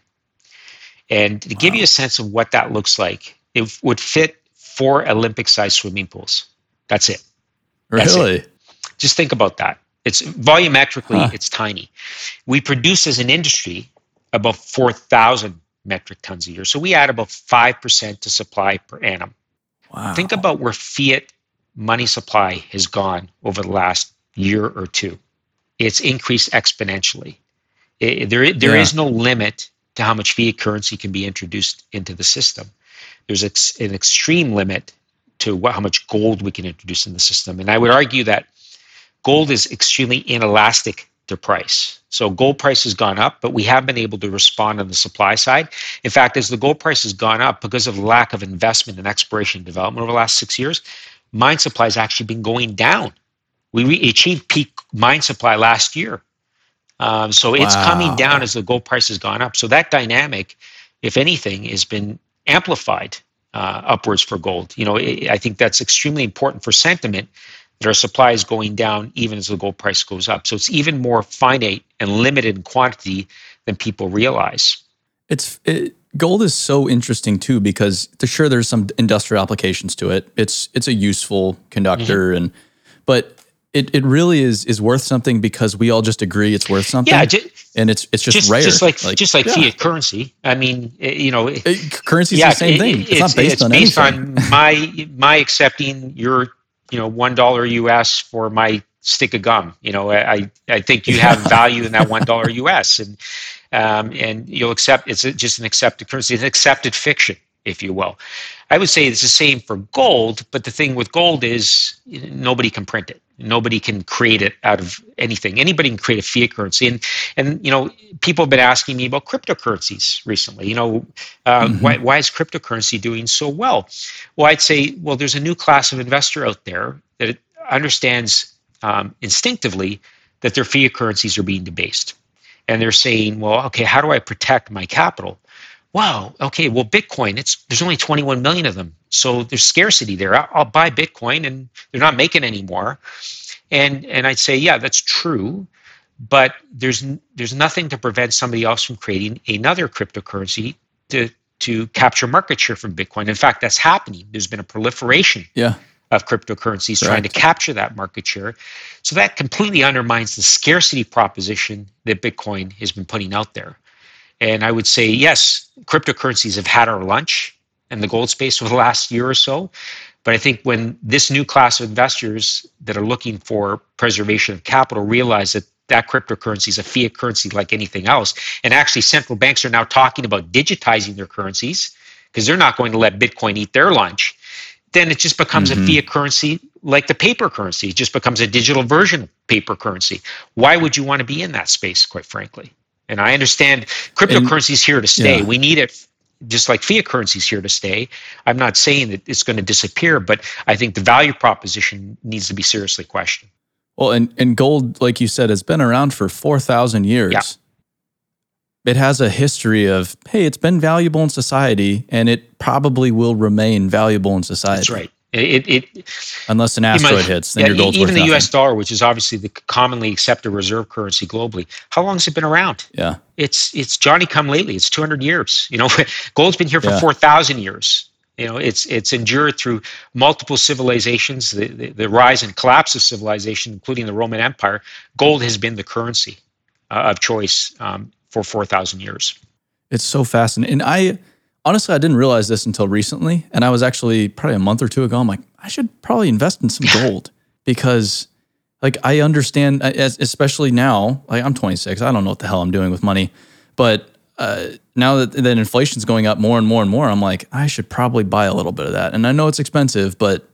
And to give you a sense of what that looks like, it would fit 4 Olympic-sized swimming pools. That's it. Really? It. Just think about that. It's volumetrically, it's tiny. We produce as an industry about 4,000 metric tons a year. So we add about 5% to supply per annum. Wow. Think about where fiat money supply has gone over the last year or two. It's increased exponentially. There is no limit to how much fiat currency can be introduced into the system. There's an extreme limit to how much gold we can introduce in the system. And I would argue that gold is extremely inelastic to price. So gold price has gone up, but we have been able to respond on the supply side. In fact, as the gold price has gone up because of lack of investment in exploration and development over the last 6 years, mine supply has actually been going down. We achieved peak mine supply last year. So it's coming down as the gold price has gone up. So that dynamic, if anything, has been amplified upwards for gold. I think that's extremely important for sentiment, that our supply is going down even as the gold price goes up. So it's even more finite and limited in quantity than people realize. Gold is so interesting too, because sure, there's some industrial applications to it. It's a useful conductor, but it really is worth something because we all just agree it's worth something. Yeah, and it's just rare. Just like fiat currency. I mean, currency is the same thing. It's not based on anything. It's based on my accepting your $1 US for my stick of gum. I think you have value in that $1 US, and you'll accept. It's just an accepted currency, an accepted fiction, if you will. I would say it's the same for gold, but the thing with gold is nobody can print it. Nobody can create it out of anything. Anybody can create a fiat currency, and people have been asking me about cryptocurrencies recently. Why is cryptocurrency doing so well? Well, I'd say, there's a new class of investor out there that understands instinctively that their fiat currencies are being debased, and they're saying, well, okay, how do I protect my capital? Wow. Okay. Well, Bitcoin, there's only 21 million of them. So there's scarcity there. I'll buy Bitcoin, and they're not making any more. And I'd say, yeah, that's true. But there's nothing to prevent somebody else from creating another cryptocurrency to capture market share from Bitcoin. In fact, that's happening. There's been a proliferation of cryptocurrencies trying to capture that market share. So that completely undermines the scarcity proposition that Bitcoin has been putting out there. And I would say, yes, cryptocurrencies have had our lunch in the gold space over the last year or so. But I think when this new class of investors that are looking for preservation of capital realize that cryptocurrency is a fiat currency like anything else, and actually central banks are now talking about digitizing their currencies because they're not going to let Bitcoin eat their lunch, then it just becomes a fiat currency like the paper currency. It just becomes a digital version of paper currency. Why would you want to be in that space, quite frankly? And I understand cryptocurrency is here to stay. We need it just like fiat currency is here to stay. I'm not saying that it's going to disappear, but I think the value proposition needs to be seriously questioned. Well, and gold, like you said, has been around for 4,000 years. Yeah. It has a history of, hey, it's been valuable in society, and it probably will remain valuable in society. That's right. It unless an asteroid hits, then your gold's even worth the nothing. U.S. dollar, which is obviously the commonly accepted reserve currency globally. How long has it been around? Yeah, it's Johnny come lately. It's 200 years. Gold's been here for Yeah. 4,000 years. It's endured through multiple civilizations, the rise and collapse of civilization, including the Roman Empire. Gold has been the currency of choice for 4,000 years. it's so fascinating. And honestly, I didn't realize this until recently. And I was actually probably a month or two ago, I'm like, I should probably invest in some gold because like I understand, especially now, like I'm 26, I don't know what the hell I'm doing with money. But now that inflation's going up more and more and more, I'm like, I should probably buy a little bit of that. And I know it's expensive, but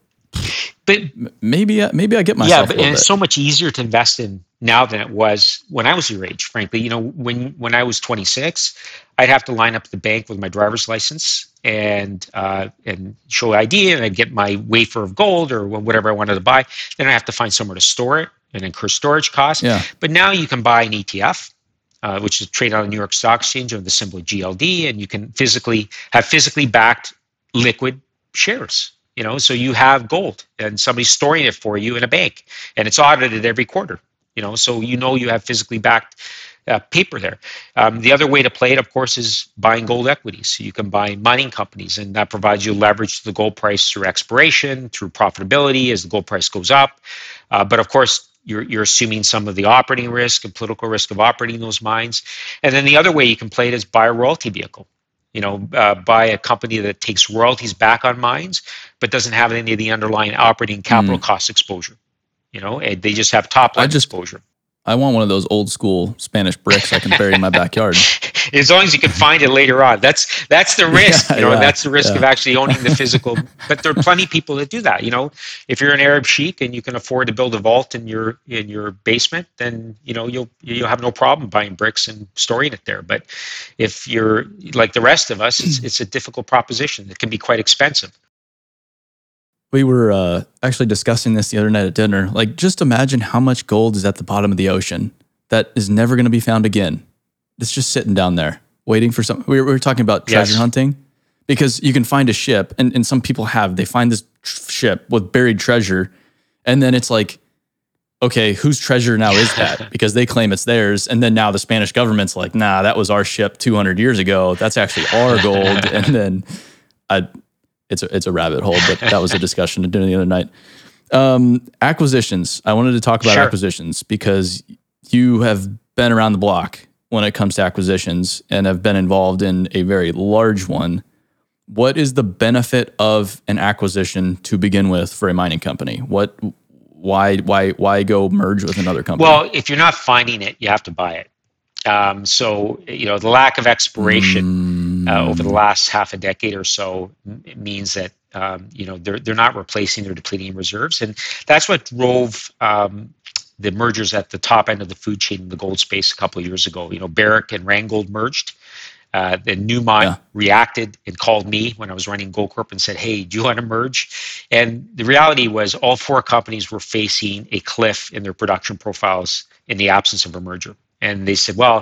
maybe I get myself a little and it's bit. so much easier to invest in now than it was when I was your age, frankly. When I was 26, I'd have to line up at the bank with my driver's license and show ID, and I'd get my wafer of gold or whatever I wanted to buy. Then I have to find somewhere to store it and incur storage costs. Yeah. But now you can buy an ETF, which is traded on the New York Stock Exchange under the symbol GLD, and you can have physically backed liquid shares. So you have gold and somebody's storing it for you in a bank, and it's audited every quarter. So you have physically backed paper there. The other way to play it, of course, is buying gold equities. So you can buy mining companies, and that provides you leverage to the gold price through exploration, through profitability as the gold price goes up. But of course, you're assuming some of the operating risk and political risk of operating those mines. And then the other way you can play it is buy a royalty vehicle. Buy a company that takes royalties back on mines, but doesn't have any of the underlying operating capital cost exposure. And they just have top line exposure. I want one of those old school Spanish bricks I can bury in my backyard. As long as you can find it later on. That's the risk. That's the risk of actually owning the physical. But there are plenty of people that do that. If you're an Arab sheik and you can afford to build a vault in your basement, then you'll have no problem buying bricks and storing it there. But if you're like the rest of us, it's a difficult proposition. It can be quite expensive. We were actually discussing this the other night at dinner. Like, just imagine how much gold is at the bottom of the ocean that is never going to be found again. It's just sitting down there, waiting for something. We were talking about treasure hunting, because you can find a ship, and some people they find this ship with buried treasure, and then it's like, okay, whose treasure now is that? Because they claim it's theirs, and then now the Spanish government's like, nah, that was our ship 200 years ago. That's actually our gold. And then it's a rabbit hole, but that was a discussion to dinner the other night. Acquisitions. I wanted to talk about acquisitions because you have been around the block when it comes to acquisitions and have been involved in a very large one. What is the benefit of an acquisition to begin with for a mining company? Why go merge with another company? Well, if you're not finding it, you have to buy it. So the lack of exploration over the last half a decade or so means that they're not replacing their depleting reserves, and that's what drove the mergers at the top end of the food chain in the gold space a couple of years ago. Barrick and Randgold merged. Then Newmont reacted and called me when I was running Goldcorp and said, "Hey, do you want to merge?" And the reality was all four companies were facing a cliff in their production profiles in the absence of a merger. And they said, well,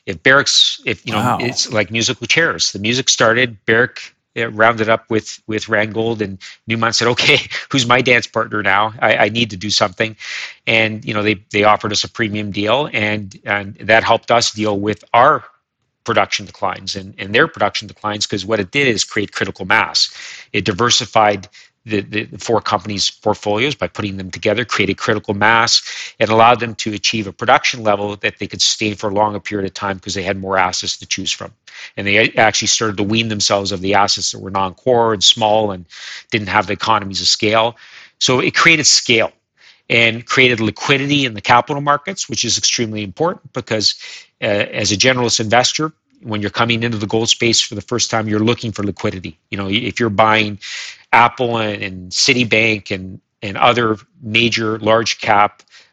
it's like musical chairs. The music started, Barrick rounded up with Randgold, and Newmont said, okay, who's my dance partner now? I need to do something. And, they offered us a premium deal, and that helped us deal with our production declines and their production declines, because what it did is create critical mass. It diversified the four companies' portfolios by putting them together, created critical mass, and allowed them to achieve a production level that they could sustain for a longer period of time because they had more assets to choose from. And they actually started to wean themselves of the assets that were non-core and small and didn't have the economies of scale. So it created scale and created liquidity in the capital markets, which is extremely important because as a generalist investor, when you're coming into the gold space for the first time, you're looking for liquidity. If you're buying Apple and Citibank and other major large cap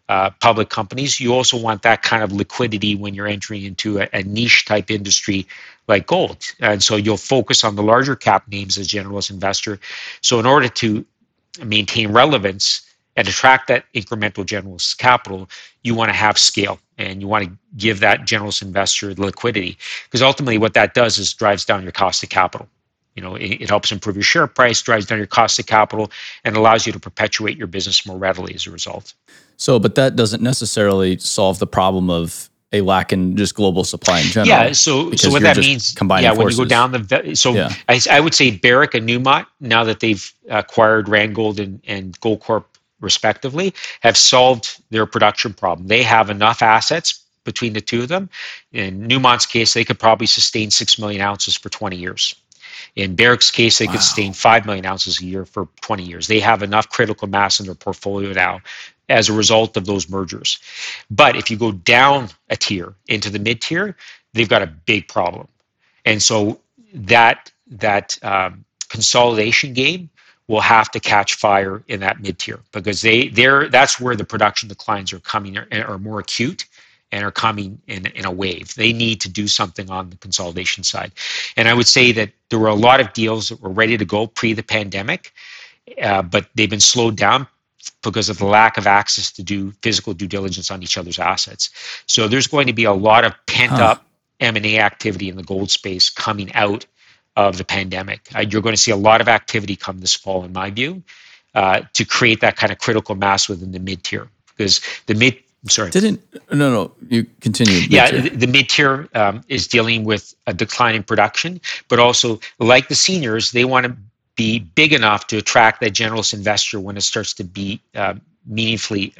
public companies. You also want that kind of liquidity when you're entering into a niche type industry like gold. And so you'll focus on the larger cap names as generalist investor. So in order to maintain relevance and attract that incremental generalist capital, you want to have scale and you want to give that generalist investor the liquidity, because ultimately what that does is drives down your cost of capital. It helps improve your share price, drives down your cost of capital, and allows you to perpetuate your business more readily as a result. So, but that doesn't necessarily solve the problem of a lack in just global supply in general. Yeah. So what that means, when forces. you go down I would say Barrick and Newmont, now that they've acquired Randgold and Goldcorp respectively, have solved their production problem. They have enough assets between the two of them. In Newmont's case, they could probably sustain 6 million ounces for 20 years. In Barrick's case, they could sustain 5 million ounces a year for 20 years. They have enough critical mass in their portfolio now as a result of those mergers. But if you go down a tier into the mid-tier, they've got a big problem. And so that consolidation game will have to catch fire in that mid-tier, because that's where the production declines are coming, are more acute and are coming in a wave. They need to do something on the consolidation side. And I would say that there were a lot of deals that were ready to go pre the pandemic, but they've been slowed down because of the lack of access to do physical due diligence on each other's assets. So there's going to be a lot of pent-up M&A activity in the gold space coming out of the pandemic. You're going to see a lot of activity come this fall, in my view, to create that kind of critical mass within the mid-tier. Because the mid... Sorry. You continue. Yeah, the mid-tier is dealing with a decline in production, but also, like the seniors, they want to be big enough to attract that generalist investor when it starts to be meaningfully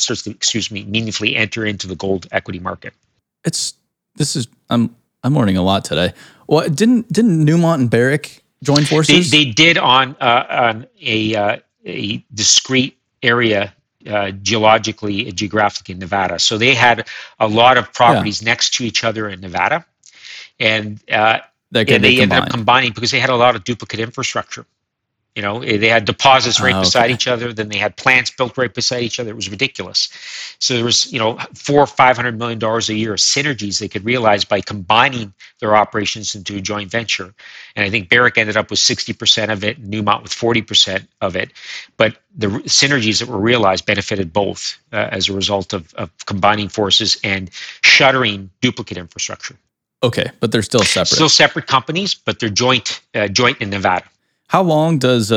enter into the gold equity market. I'm learning a lot today. Well, didn't Newmont and Barrick join forces? They did on a discrete area. Geographically in Nevada. So they had a lot of properties next to each other in Nevada. And they ended up combining because they had a lot of duplicate infrastructure. They had deposits right beside each other. Then they had plants built right beside each other. It was ridiculous. So there was, $400 or $500 million a year of synergies they could realize by combining their operations into a joint venture. And I think Barrick ended up with 60% of it, and Newmont with 40% of it. But the synergies that were realized benefited both as a result of combining forces and shuttering duplicate infrastructure. Okay, but they're still separate. Still separate companies, but they're joint in Nevada. How long does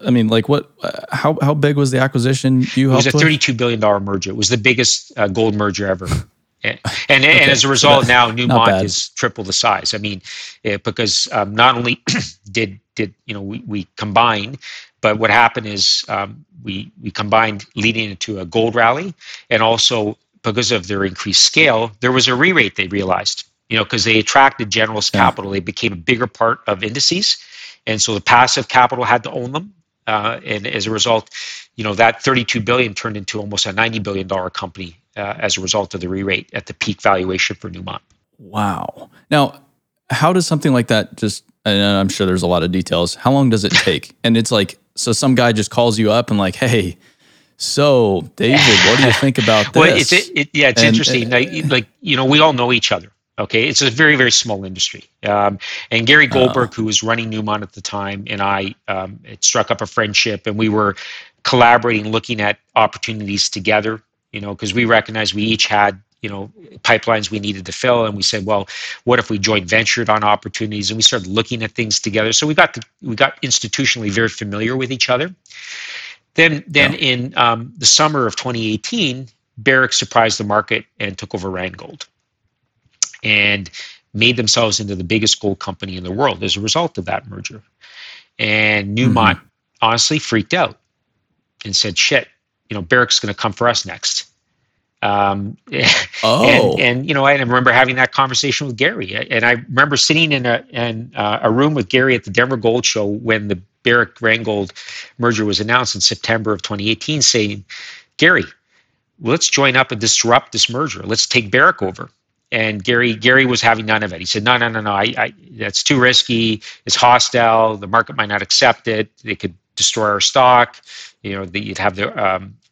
how big was the acquisition you helped with? It was a $32 billion merger. It was the biggest gold merger ever. And as a result, now Newmont is triple the size. I mean, because not only did we combine, but what happened is we combined leading into a gold rally, and also because of their increased scale, there was a re-rate they realized. Because they attracted generalist capital, they became a bigger part of indices. And so the passive capital had to own them. And as a result, that $32 billion turned into almost a $90 billion company as a result of the re-rate at the peak valuation for Newmont. Wow. Now, how does something like that and I'm sure there's a lot of details, how long does it take? And it's like, so some guy just calls you up and like, hey, so David, what do you think about this? Well, it's interesting. We all know each other. Okay, it's a very, very small industry. And Gary Goldberg, who was running Newmont at the time, and I it struck up a friendship, and we were collaborating, looking at opportunities together, because we recognized we each had, pipelines we needed to fill. And we said, well, what if we joint ventured on opportunities? And we started looking at things together. So we got institutionally very familiar with each other. Then in the summer of 2018, Barrick surprised the market and took over Randgold, and made themselves into the biggest gold company in the world as a result of that merger. And Newmont honestly freaked out and said, shit, Barrick's going to come for us next. And I remember having that conversation with Gary. And I remember sitting in a room with Gary at the Denver Gold Show when the Barrick-Randgold merger was announced in September of 2018, saying, Gary, let's join up and disrupt this merger. Let's take Barrick over. And Gary was having none of it. He said, no, that's too risky. It's hostile. The market might not accept it. They could destroy our stock. You'd have the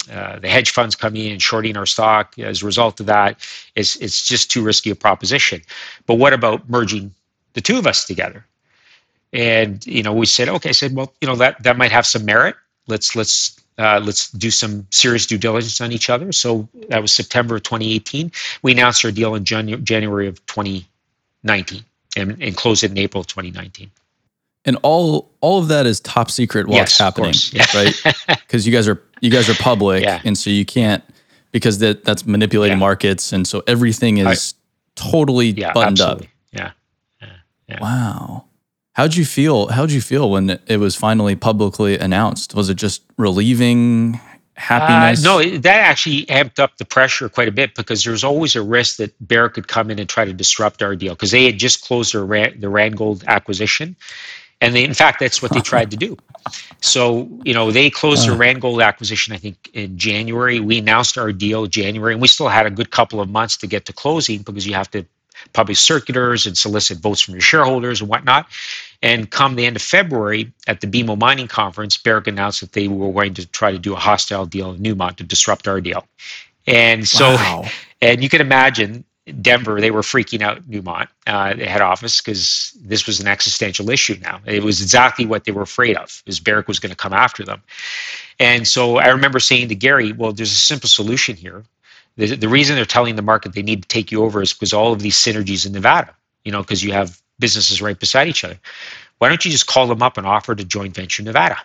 the hedge funds coming in and shorting our stock. As a result of that, it's just too risky a proposition. But what about merging the two of us together? And we said, okay. I said, well, that might have some merit. Let's do some serious due diligence on each other. So that was September of 2018. We announced our deal in January of 2019 and closed it in April of 2019. And all of that is top secret while it's happening, right? Because you guys are public, and so you can't, because that's manipulating markets, and so everything is totally buttoned absolutely. up. Yeah. Wow. How'd you feel when it was finally publicly announced? Was it just relieving, happiness? No, that actually amped up the pressure quite a bit, because there was always a risk that Barrick could come in and try to disrupt our deal, because they had just closed the Randgold acquisition. And in fact, that's what they tried to do. So, they closed the Randgold acquisition, I think, in January. We announced our deal in January, and we still had a good couple of months to get to closing, because you have to publish circulars and solicit votes from your shareholders and whatnot. And come the end of February at the BMO Mining Conference, Barrick announced that they were going to try to do a hostile deal in Newmont to disrupt our deal. And so, and you can imagine, Denver, they were freaking out, Newmont, the head office, because this was an existential issue now. It was exactly what they were afraid of, is Barrick was going to come after them. And so I remember saying to Gary, well, there's a simple solution here. The reason they're telling the market they need to take you over is because all of these synergies in Nevada, because you have businesses right beside each other. Why don't you just call them up and offer to joint venture Nevada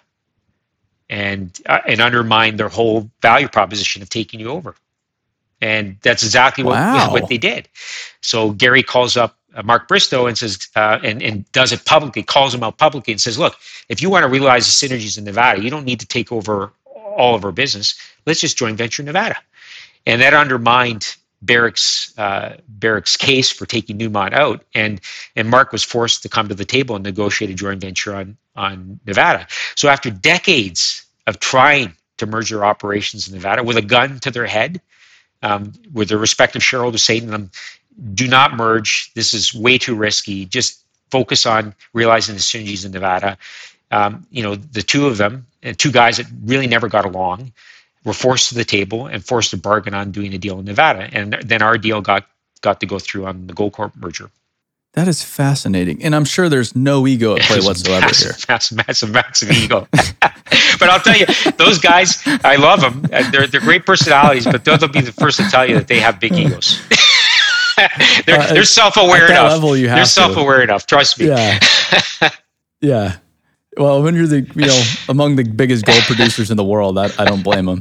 and undermine their whole value proposition of taking you over? And that's exactly what they did. So Gary calls up Mark Bristow and says, and does it publicly, calls him out publicly and says, look, if you want to realize the synergies in Nevada, you don't need to take over all of our business. Let's just joint venture Nevada. And that undermined Barrick's case for taking Newmont out. And Mark was forced to come to the table and negotiate a joint venture on Nevada. So after decades of trying to merge their operations in Nevada with a gun to their head, with their respective shareholders saying to them, do not merge. This is way too risky. Just focus on realizing the synergies in Nevada. The two of them, two guys that really never got along, were forced to the table and forced to bargain on doing a deal in Nevada. And then our deal got to go through on the Goldcorp merger. That is fascinating. And I'm sure there's no ego at play whatsoever here. Massive ego. But I'll tell you, those guys, I love them. They're great personalities, but they'll be the first to tell you that they have big egos. they're self-aware enough. Level you have they're self-aware enough. Trust me. Yeah. Yeah. Well, when you're among the biggest gold producers in the world, I don't blame them.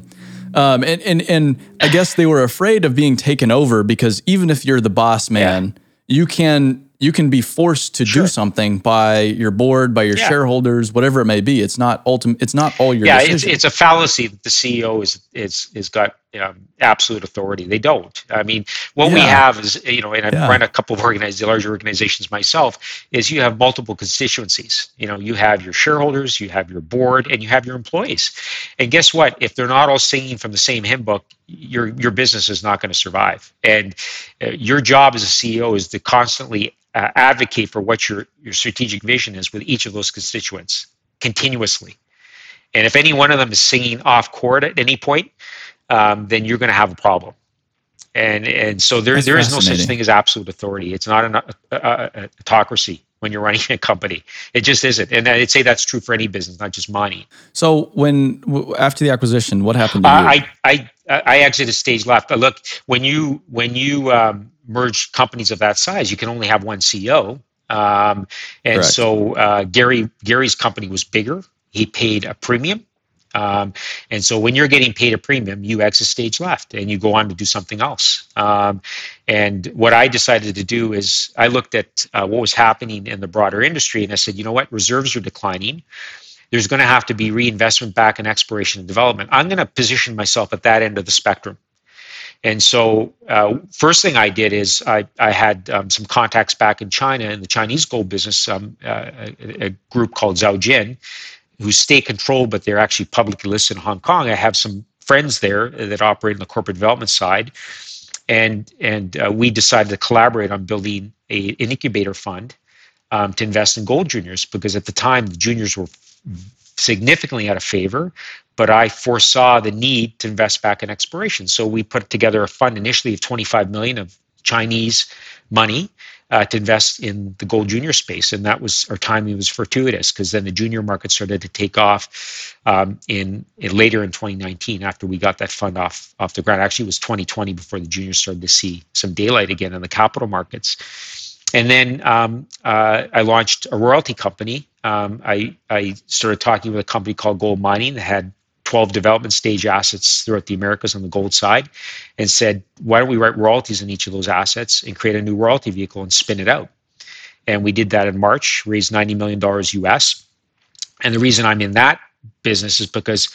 And I guess they were afraid of being taken over, because even if you're the boss man, you can be forced to do something by your board, by your shareholders, whatever it may be. It's not ultimate. It's not all your decision. It's a fallacy that the CEO is got absolute authority. They don't. I mean, what we have is, and I've run a couple of larger organizations myself, is you have multiple constituencies. You have your shareholders, you have your board, and you have your employees. And guess what? If they're not all singing from the same hymn book, your business is not going to survive. And your job as a CEO is to constantly advocate for what your strategic vision is with each of those constituents continuously. And if any one of them is singing off chord at any point, then you're going to have a problem. And so there is no such thing as absolute authority. It's not an autocracy when you're running a company. It just isn't. And I'd say that's true for any business, not just mining. So after the acquisition, what happened to you? I exited stage left. Look, when you merge companies of that size, you can only have one CEO. Correct. So Gary's company was bigger. He paid a premium. And so when you're getting paid a premium, you exit stage left and you go on to do something else. And what I decided to do is I looked at what was happening in the broader industry, and I said, you know what, reserves are declining. There's going to have to be reinvestment back in exploration and development. I'm going to position myself at that end of the spectrum. And so first thing I did is I had some contacts back in China in the Chinese gold business, a group called Zhaojin, who stay controlled, but they're actually publicly listed in Hong Kong. I have some friends there that operate on the corporate development side. And we decided to collaborate on building an incubator fund to invest in gold juniors, because at the time the juniors were significantly out of favor, but I foresaw the need to invest back in exploration. So we put together a fund initially of 25 million of Chinese money to invest in the gold junior space. And that was, our timing was fortuitous, because then the junior market started to take off in later in 2019 after we got that fund off the ground. Actually, it was 2020 before the juniors started to see some daylight again in the capital markets. And then I launched a royalty company. I started talking with a company called Gold Mining that had 12 development stage assets throughout the Americas on the gold side, and said, why don't we write royalties in each of those assets and create a new royalty vehicle and spin it out? And we did that in March, raised $90 million US. And the reason I'm in that business is because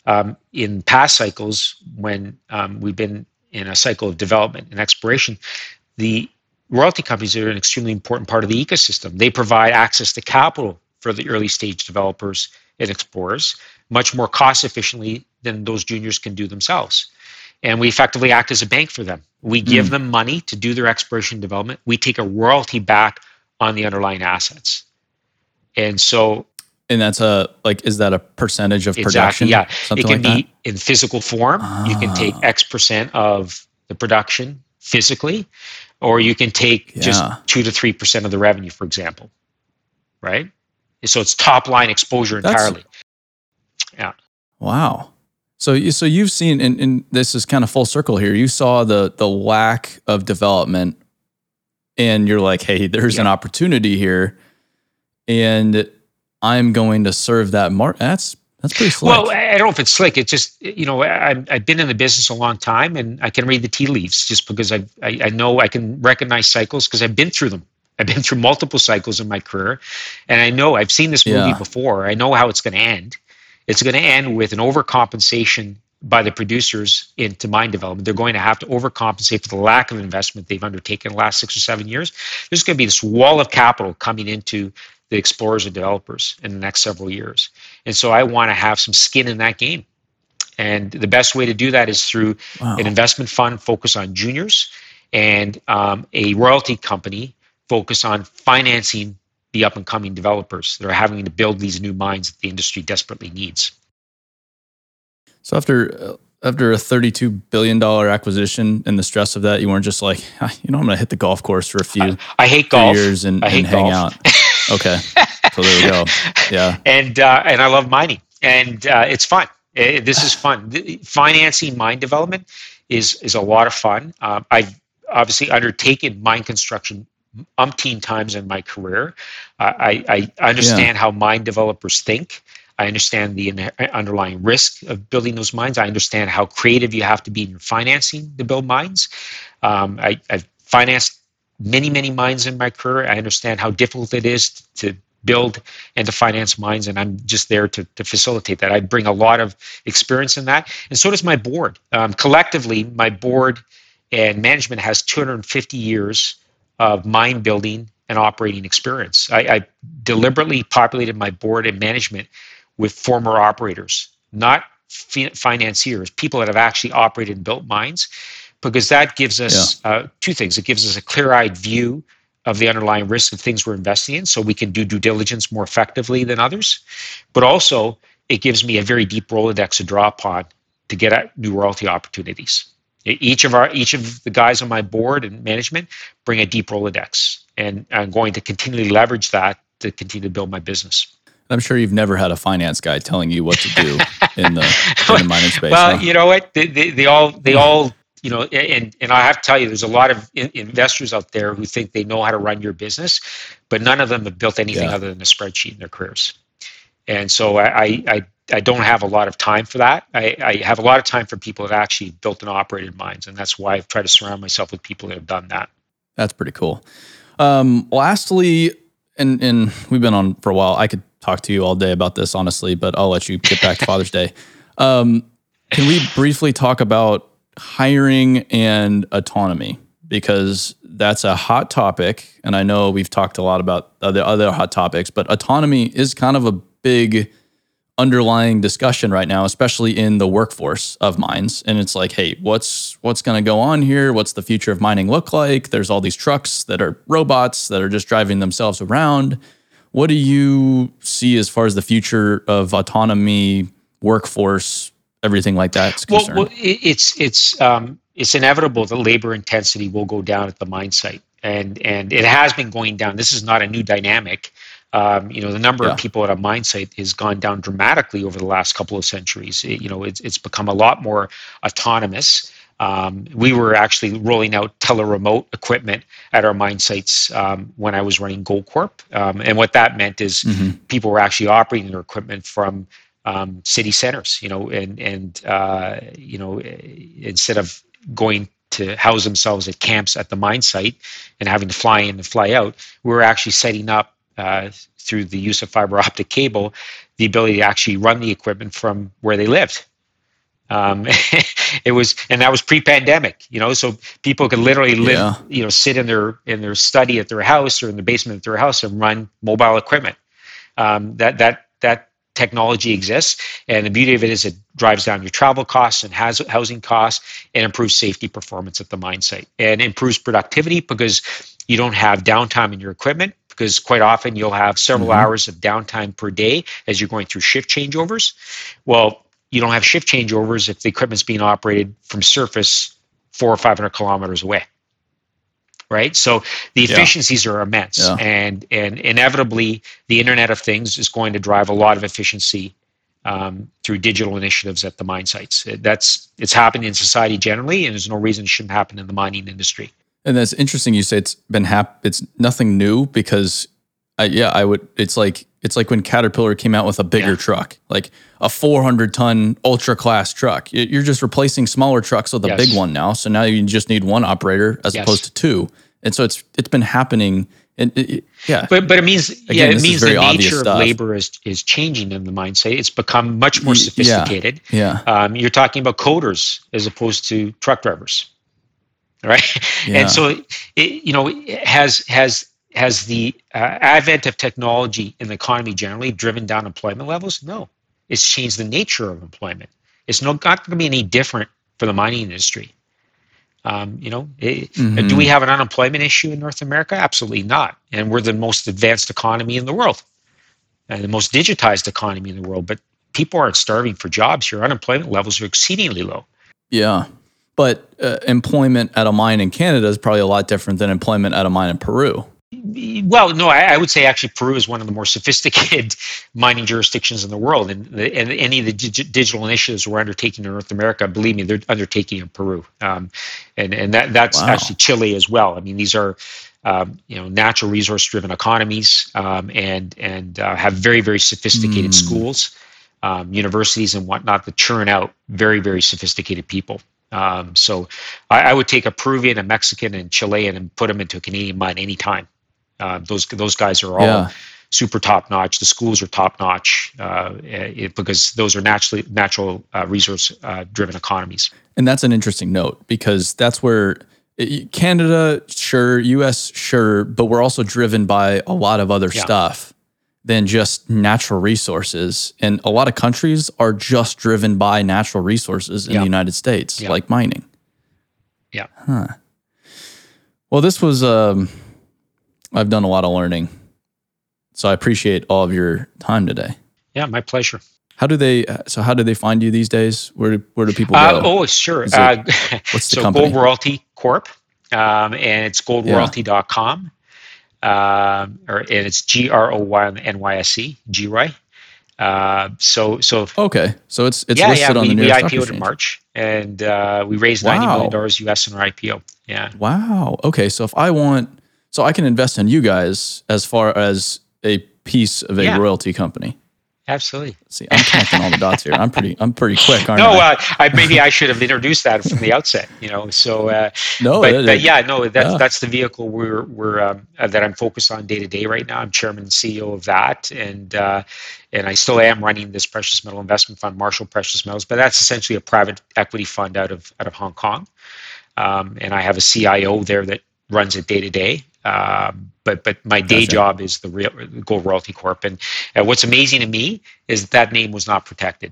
in past cycles, when we've been in a cycle of development and exploration, the royalty companies are an extremely important part of the ecosystem. They provide access to capital for the early stage developers and explorers much more cost efficiently than those juniors can do themselves. And we effectively act as a bank for them. We give them money to do their exploration development. We take a royalty back on the underlying assets. And so... And that's is that a percentage of production? Exactly, yeah. Something it can like be in physical form. You can take X% of the production physically, or you can take just 2 to 3% of the revenue, for example, right? So it's top line exposure entirely. Yeah. Wow. So you've seen, and this is kind of full circle here. You saw the lack of development, and you're like, hey, there's an opportunity here, and I'm going to serve that market. That's pretty slick. Well, I don't know if it's slick. It's just, I've been in the business a long time, and I can read the tea leaves just because I know I can recognize cycles because I've been through them. I've been through multiple cycles in my career, and I know I've seen this movie before. I know how it's going to end. It's going to end with an overcompensation by the producers into mine development. They're going to have to overcompensate for the lack of investment they've undertaken in the last 6 or 7 years. There's going to be this wall of capital coming into the explorers and developers in the next several years. And so I want to have some skin in that game. And the best way to do that is through an investment fund focused on juniors and a royalty company focused on financing the up-and-coming developers that are having to build these new mines that the industry desperately needs. So after a $32 billion acquisition and the stress of that, you weren't just like, I'm going to hit the golf course for a few I hate golf. years and hang out. Okay. So there we go. Yeah. And I love mining, and it's fun. This is fun. Financing mine development is a lot of fun. I've obviously undertaken mine construction umpteen times in my career. I understand how mine developers think. I understand the underlying risk of building those mines. I understand how creative you have to be in your financing to build mines. I've financed many, many mines in my career. I understand how difficult it is to build and to finance mines, and I'm just there to facilitate that. I bring a lot of experience in that, and so does my board. Collectively, my board and management has 250 years of mine building and operating experience. I deliberately populated my board and management with former operators, not financiers, people that have actually operated and built mines, because that gives us two things. It gives us a clear-eyed view of the underlying risk of things we're investing in, so we can do due diligence more effectively than others. But also, it gives me a very deep Rolodex to draw upon to get at new royalty opportunities. Each of the guys on my board and management bring a deep Rolodex, and I'm going to continually leverage that to continue to build my business. I'm sure you've never had a finance guy telling you what to do in the mining space. Well, you know what? They all, and I have to tell you, there's a lot of investors out there who think they know how to run your business, but none of them have built anything other than a spreadsheet in their careers. And so I don't have a lot of time for that. I have a lot of time for people that actually built and operated mines, and that's why I've tried to surround myself with people that have done that. That's pretty cool. Lastly, and we've been on for a while. I could talk to you all day about this, honestly, but I'll let you get back to Father's Day. Can we briefly talk about hiring and autonomy? Because that's a hot topic, and I know we've talked a lot about the other hot topics, but autonomy is kind of a big underlying discussion right now, especially in the workforce of mines. And it's like, hey, what's going to go on here? What's the future of mining look like? There's all these trucks that are robots that are just driving themselves around. What do you see as far as the future of autonomy, workforce, everything like that is concerned? Well, it's inevitable that labor intensity will go down at the mine site, and it has been going down. This is not a new dynamic. The number of people at a mine site has gone down dramatically over the last couple of centuries. It's become a lot more autonomous. We were actually rolling out teleremote equipment at our mine sites when I was running Goldcorp, and what that meant is people were actually operating their equipment from city centers. Instead of going to house themselves at camps at the mine site and having to fly in and fly out, we were actually setting up through the use of fiber optic cable the ability to actually run the equipment from where they lived. It was, and that was pre-pandemic, so people could literally live, sit in their study at their house or in the basement of their house and run mobile equipment. That technology exists, and the beauty of it is it drives down your travel costs and housing costs and improves safety performance at the mine site and improves productivity because you don't have downtime in your equipment, because quite often you'll have several hours of downtime per day as you're going through shift changeovers. Well, you don't have shift changeovers if the equipment's being operated from surface 400 or 500 kilometers away, right? So the efficiencies are immense, and inevitably the Internet of Things is going to drive a lot of efficiency through digital initiatives at the mine sites. It's happening in society generally, and there's no reason it shouldn't happen in the mining industry. And that's interesting. You say it's been it's nothing new, because it's like when Caterpillar came out with a bigger truck, like a 400-ton ultra class truck. You're just replacing smaller trucks with a big one now. So now you just need one operator as opposed to two. And so it's been happening. And but it means it means the nature of labor is changing in the mine site. It's become much more sophisticated. You're talking about coders as opposed to truck drivers, right? And so it has the advent of technology in the economy generally driven down employment levels? No. It's changed the nature of employment. It's not going to be any different for the mining industry. Do we have an unemployment issue in North America? Absolutely not. And we're the most advanced economy in the world and the most digitized economy in the world. But people aren't starving for jobs here. Unemployment levels are exceedingly low. Yeah. But employment at a mine in Canada is probably a lot different than employment at a mine in Peru. Well, no, I would say actually Peru is one of the more sophisticated mining jurisdictions in the world, and any of the digital initiatives we're undertaking in North America, believe me, they're undertaking in Peru, and that's actually Chile as well. I mean, these are natural resource driven economies, and have very, very sophisticated schools, universities, and whatnot that churn out very, very sophisticated people. So I would take a Peruvian, a Mexican, and Chilean and put them into a Canadian mine anytime. Those guys are all super top notch. The schools are top notch because those are natural resource driven economies. And that's an interesting note, because that's where Canada, sure, US, sure, but we're also driven by a lot of other stuff than just natural resources. And a lot of countries are just driven by natural resources in the United States, like mining. Yeah. Huh. Well, this was, I've done a lot of learning. So I appreciate all of your time today. Yeah, my pleasure. How do they find you these days? Where do people go? Oh, sure. What's the company? Gold Royalty Corp, and it's goldroyalty.com. And it's GROYNYSE, GROY. Okay, so it's listed on the New York Stock Exchange. We IPO'd in March, and we raised $90 million US in our IPO. Yeah. Wow. Okay, so I can invest in you guys as far as a piece of a royalty company. Absolutely. See, I'm connecting all the dots here. I'm pretty quick, aren't I? Maybe I should have introduced that from the outset. So that's the vehicle we're that I'm focused on day to day right now. I'm chairman and CEO of that, and I still am running this precious metal investment fund, Marshall Precious Metals, but that's essentially a private equity fund out of Hong Kong, and I have a CIO there that runs it day to day. But my day job is the real Gold Royalty Corp. And what's amazing to me is that name was not protected.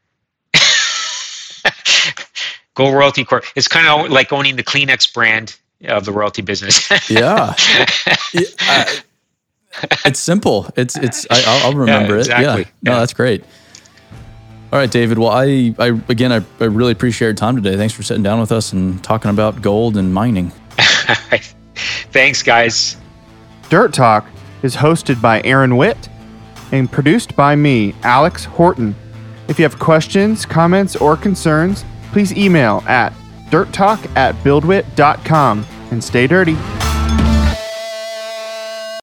Gold Royalty Corp. It's kind of like owning the Kleenex brand of the royalty business. It's simple. I'll remember exactly. it. Yeah. No, that's great. All right, David. Well, I really appreciate your time today. Thanks for sitting down with us and talking about gold and mining. Thanks, guys. Dirt Talk is hosted by Aaron Witt and produced by me, Alex Horton. If you have questions, comments, or concerns, please email at dirttalk@buildwit.com and stay dirty.